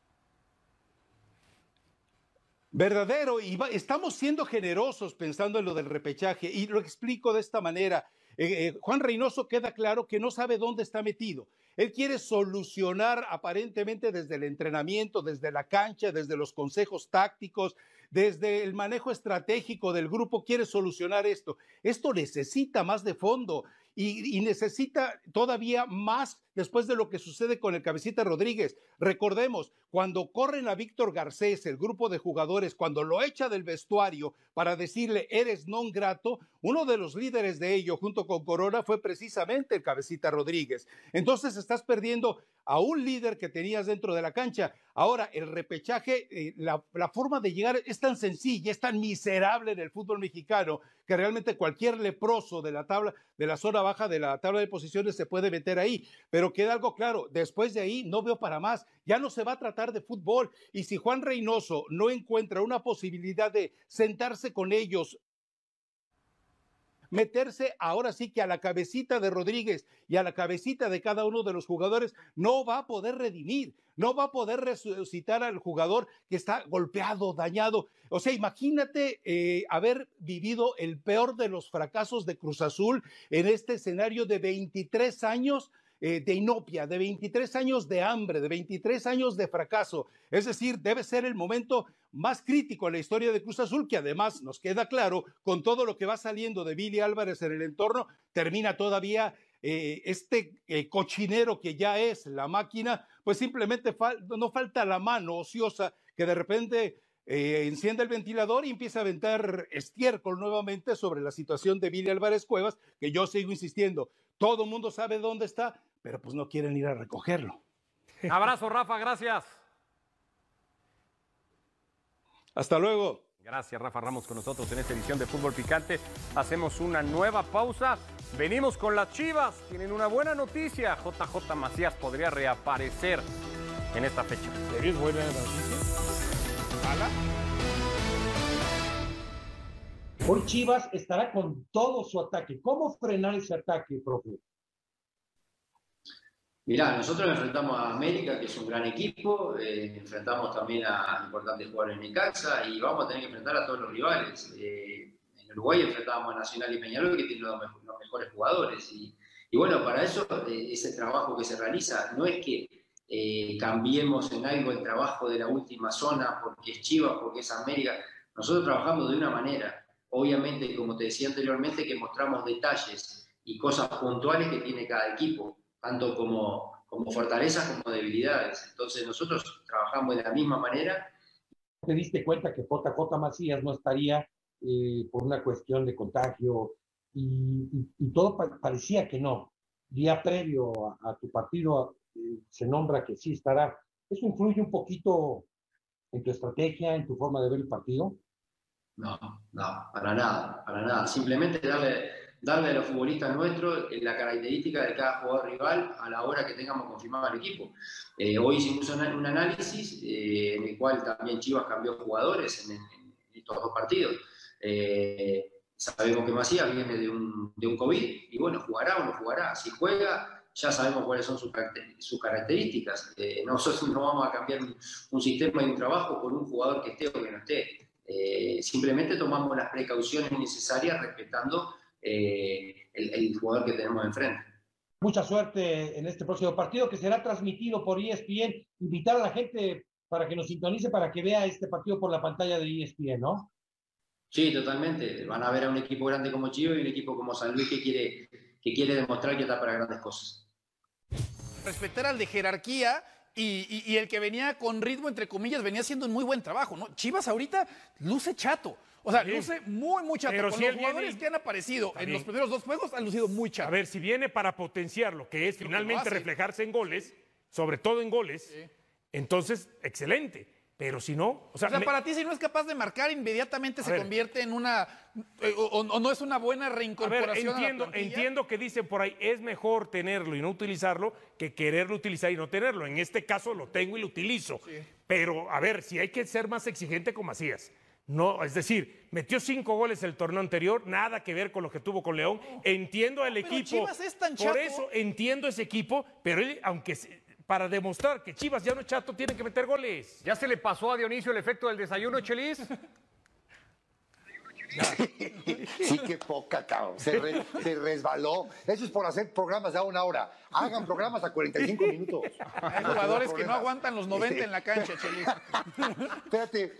Verdadero, y estamos siendo generosos pensando en lo del repechaje, y lo explico de esta manera. Juan Reynoso queda claro que no sabe dónde está metido. Él quiere solucionar aparentemente desde el entrenamiento, desde la cancha, desde los consejos tácticos, desde el manejo estratégico del grupo, quiere solucionar esto. Esto necesita más de fondo y necesita todavía más después de lo que sucede con el cabecita Rodríguez. Recordemos, cuando corren a Víctor Garcés, el grupo de jugadores, cuando lo echa del vestuario para decirle eres non grato, uno de los líderes de ello junto con Corona fue precisamente el cabecita Rodríguez. Entonces estás perdiendo a un líder que tenías dentro de la cancha. Ahora, el repechaje, la forma de llegar es tan sencilla, es tan miserable en el fútbol mexicano, que realmente cualquier leproso de la tabla, de la zona baja de la tabla de posiciones se puede meter ahí. Pero queda algo claro, después de ahí no veo para más, ya no se va a tratar de fútbol, y si Juan Reynoso no encuentra una posibilidad de sentarse con ellos, meterse ahora sí que a la cabecita de Rodríguez y a la cabecita de cada uno de los jugadores, no va a poder redimir, no va a poder resucitar al jugador que está golpeado, dañado. O sea, imagínate haber vivido el peor de los fracasos de Cruz Azul en este escenario de 23 años de inopia, de 23 años de hambre, de 23 años de fracaso. Es decir, debe ser el momento más crítico en la historia de Cruz Azul, que además nos queda claro, con todo lo que va saliendo de Billy Álvarez en el entorno, termina todavía este cochinero que ya es la máquina, pues simplemente no falta la mano ociosa que de repente enciende el ventilador y empieza a aventar estiércol nuevamente sobre la situación de Billy Álvarez Cuevas, que yo sigo insistiendo, todo el mundo sabe dónde está, pero pues no quieren ir a recogerlo. Abrazo, Rafa, gracias. Hasta luego. Gracias, Rafa Ramos, con nosotros en esta edición de Fútbol Picante. Hacemos una nueva pausa. Venimos con las Chivas. Tienen una buena noticia. JJ Macías podría reaparecer en esta fecha. ¿Es buena noticia? ¿Mala? Hoy Chivas estará con todo su ataque. ¿Cómo frenar ese ataque, profe? Mirá, nosotros enfrentamos a América, que es un gran equipo, enfrentamos también a importantes jugadores en Necaxa y vamos a tener que enfrentar a todos los rivales. En Uruguay enfrentábamos a Nacional y Peñarol, que tienen los mejores jugadores. Y bueno, para eso, ese trabajo que se realiza, no es que cambiemos en algo el trabajo de la última zona porque es Chivas, porque es América. Nosotros trabajamos de una manera. Obviamente, como te decía anteriormente, que mostramos detalles y cosas puntuales que tiene cada equipo, tanto como fortalezas como debilidades. Entonces nosotros trabajamos de la misma manera. ¿Te diste cuenta que JJ Macías no estaría por una cuestión de contagio? Y todo parecía que no. Día previo a tu partido se nombra que sí estará. ¿Eso influye un poquito en tu estrategia, en tu forma de ver el partido? No, para nada. Simplemente darle a los futbolistas nuestros la característica de cada jugador rival a la hora que tengamos confirmado el equipo. Hoy hicimos un análisis en el cual también Chivas cambió jugadores en estos 2 partidos. Sabemos que Macías viene de un COVID y bueno, jugará o no jugará. Si juega, ya sabemos cuáles son sus características. Nosotros no vamos a cambiar un sistema y un trabajo por un jugador que esté o que no esté. Simplemente tomamos las precauciones necesarias respetando el jugador que tenemos enfrente. Mucha suerte en este próximo partido que será transmitido por ESPN. Invitar a la gente para que nos sintonice, para que vea este partido por la pantalla de ESPN, ¿no? Sí, totalmente. Van a ver a un equipo grande como Chivas y un equipo como San Luis que quiere demostrar que está para grandes cosas. Respetar al de jerarquía y el que venía con ritmo, entre comillas, venía haciendo un muy buen trabajo, ¿no? Chivas ahorita luce chato. O sea, luce muy chato. Pero con si los jugadores que han aparecido en los primeros 2 juegos han lucido muy chato. A ver, si viene para potenciar lo que es finalmente reflejarse en goles, sobre todo en goles, entonces, excelente. Pero si no... O sea, para ti, si no es capaz de marcar, inmediatamente se convierte en una... o no es una buena reincorporación. A ver, entiendo que dicen por ahí, es mejor tenerlo y no utilizarlo que quererlo utilizar y no tenerlo. En este caso lo tengo y lo utilizo. Sí. Pero, a ver, si hay que ser más exigente con Macías. No, es decir, metió 5 goles el torneo anterior, nada que ver con lo que tuvo con León. Entiendo el equipo. Chivas es tan chato. Por eso entiendo ese equipo, pero él, aunque... Para demostrar que Chivas ya no es chato, tiene que meter goles. ¿Ya se le pasó a Dionisio el efecto del desayuno, Chelis? Sí, qué poca, cabrón. Se resbaló. Eso es por hacer programas de a 1 hora. Hagan programas a 45 minutos. Hay jugadores que no aguantan los 90 en la cancha, Chelis. Espérate,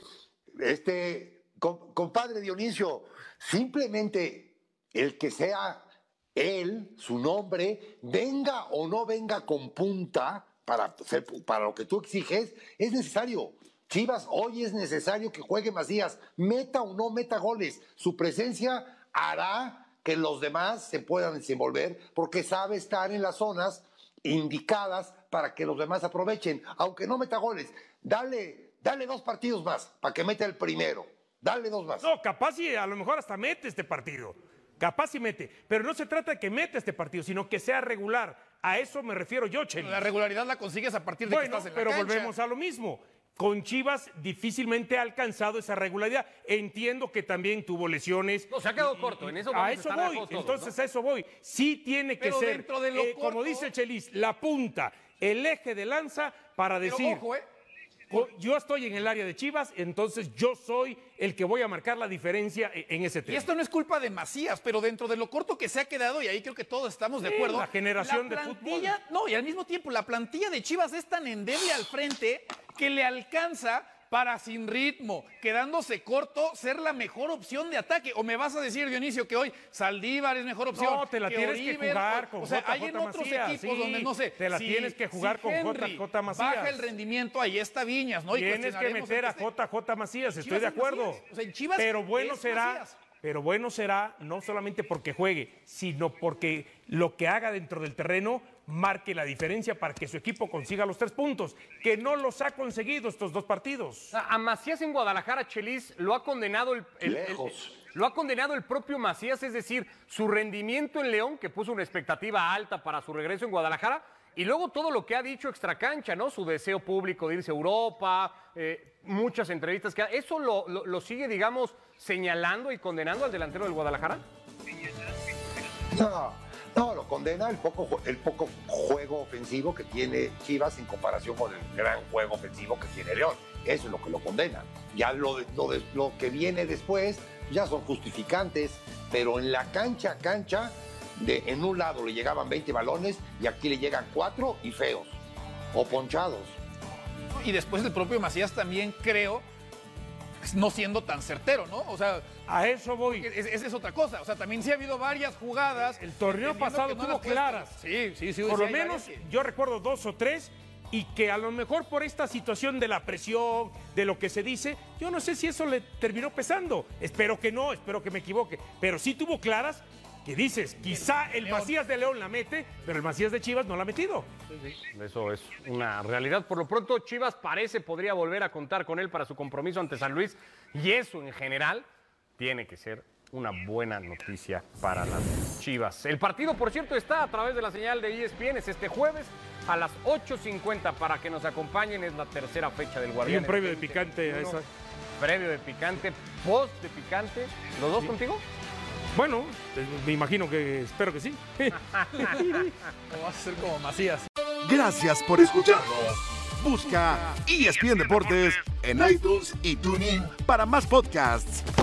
compadre Dionisio, simplemente el que sea él, su nombre, venga o no venga con punta para lo que tú exiges, es necesario. Chivas, hoy es necesario que juegue Macías, meta o no meta goles. Su presencia hará que los demás se puedan desenvolver porque sabe estar en las zonas indicadas para que los demás aprovechen. Aunque no meta goles, dale 2 partidos más para que meta el primero. Dale 2 más. No, capaz y a lo mejor hasta mete este partido. Capaz y mete, pero no se trata de que meta este partido, sino que sea regular. A eso me refiero yo, Chelis. La regularidad la consigues a partir de que estás en la pero cancha. Volvemos a lo mismo. Con Chivas difícilmente ha alcanzado esa regularidad. Entiendo que también tuvo lesiones. No, se ha quedado corto. En eso a eso voy. Entonces, a eso voy. Sí tiene que ser, dentro de lo corto, como dice Chelis, la punta, el eje de lanza para decir... Ojo, yo estoy en el área de Chivas, entonces yo soy el que voy a marcar la diferencia en ese tema. Y esto no es culpa de Macías, pero dentro de lo corto que se ha quedado, y ahí creo que todos estamos de acuerdo. La generación de fútbol. No, y al mismo tiempo, la plantilla de Chivas es tan endeble al frente que le alcanza para sin ritmo, quedándose corto, ser la mejor opción de ataque. O me vas a decir, Dionisio, que hoy Saldívar es mejor opción. No, te la tienes que jugar con JJ hay en otros Macías, equipos donde, no sé, te la tienes que jugar con JJ Macías. Baja el rendimiento, ahí está Viñas, ¿no? Tienes que meter a JJ Macías, estoy de acuerdo. O sea, en Chivas pero bueno será no solamente porque juegue, sino porque lo que haga dentro del terreno marque la diferencia para que su equipo consiga los 3 puntos, que no los ha conseguido estos 2 partidos. A Macías en Guadalajara, Chelis, lo ha condenado lo ha condenado el propio Macías, es decir, su rendimiento en León, que puso una expectativa alta para su regreso en Guadalajara, y luego todo lo que ha dicho extracancha, ¿no? Su deseo público de irse a Europa, muchas entrevistas que ¿eso lo sigue, digamos, señalando y condenando al delantero del Guadalajara? No, lo condena el poco juego ofensivo que tiene Chivas en comparación con el gran juego ofensivo que tiene León. Eso es lo que lo condena. Ya lo que viene después ya son justificantes, pero en la cancha, en un lado le llegaban 20 balones y aquí le llegan 4 y feos o ponchados. Y después el propio Macías también creo no siendo tan certero, ¿no? O sea, a eso voy. Esa es otra cosa. O sea, también sí ha habido varias jugadas. El torneo pasado tuvo claras. Sí. Por lo menos yo recuerdo 2 o 3 y que a lo mejor por esta situación de la presión, de lo que se dice, yo no sé si eso le terminó pesando. Espero que no, espero que me equivoque. Pero sí tuvo claras que dices, quizá el Macías de León la mete, pero el Macías de Chivas no la ha metido. Eso es una realidad. Por lo pronto, Chivas podría volver a contar con él para su compromiso ante San Luis, y eso en general tiene que ser una buena noticia para las Chivas. El partido, por cierto, está a través de la señal de ESPN, es este jueves a las 8:50 para que nos acompañen, es la tercera fecha del Guardián. Y un previo de picante a esa. Previo de picante, post de picante, ¿los dos contigo? Bueno, me imagino que, espero que sí. O vas a ser como Macías. Gracias por escucharnos. Busca ESPN Deportes en iTunes y TuneIn para más podcasts.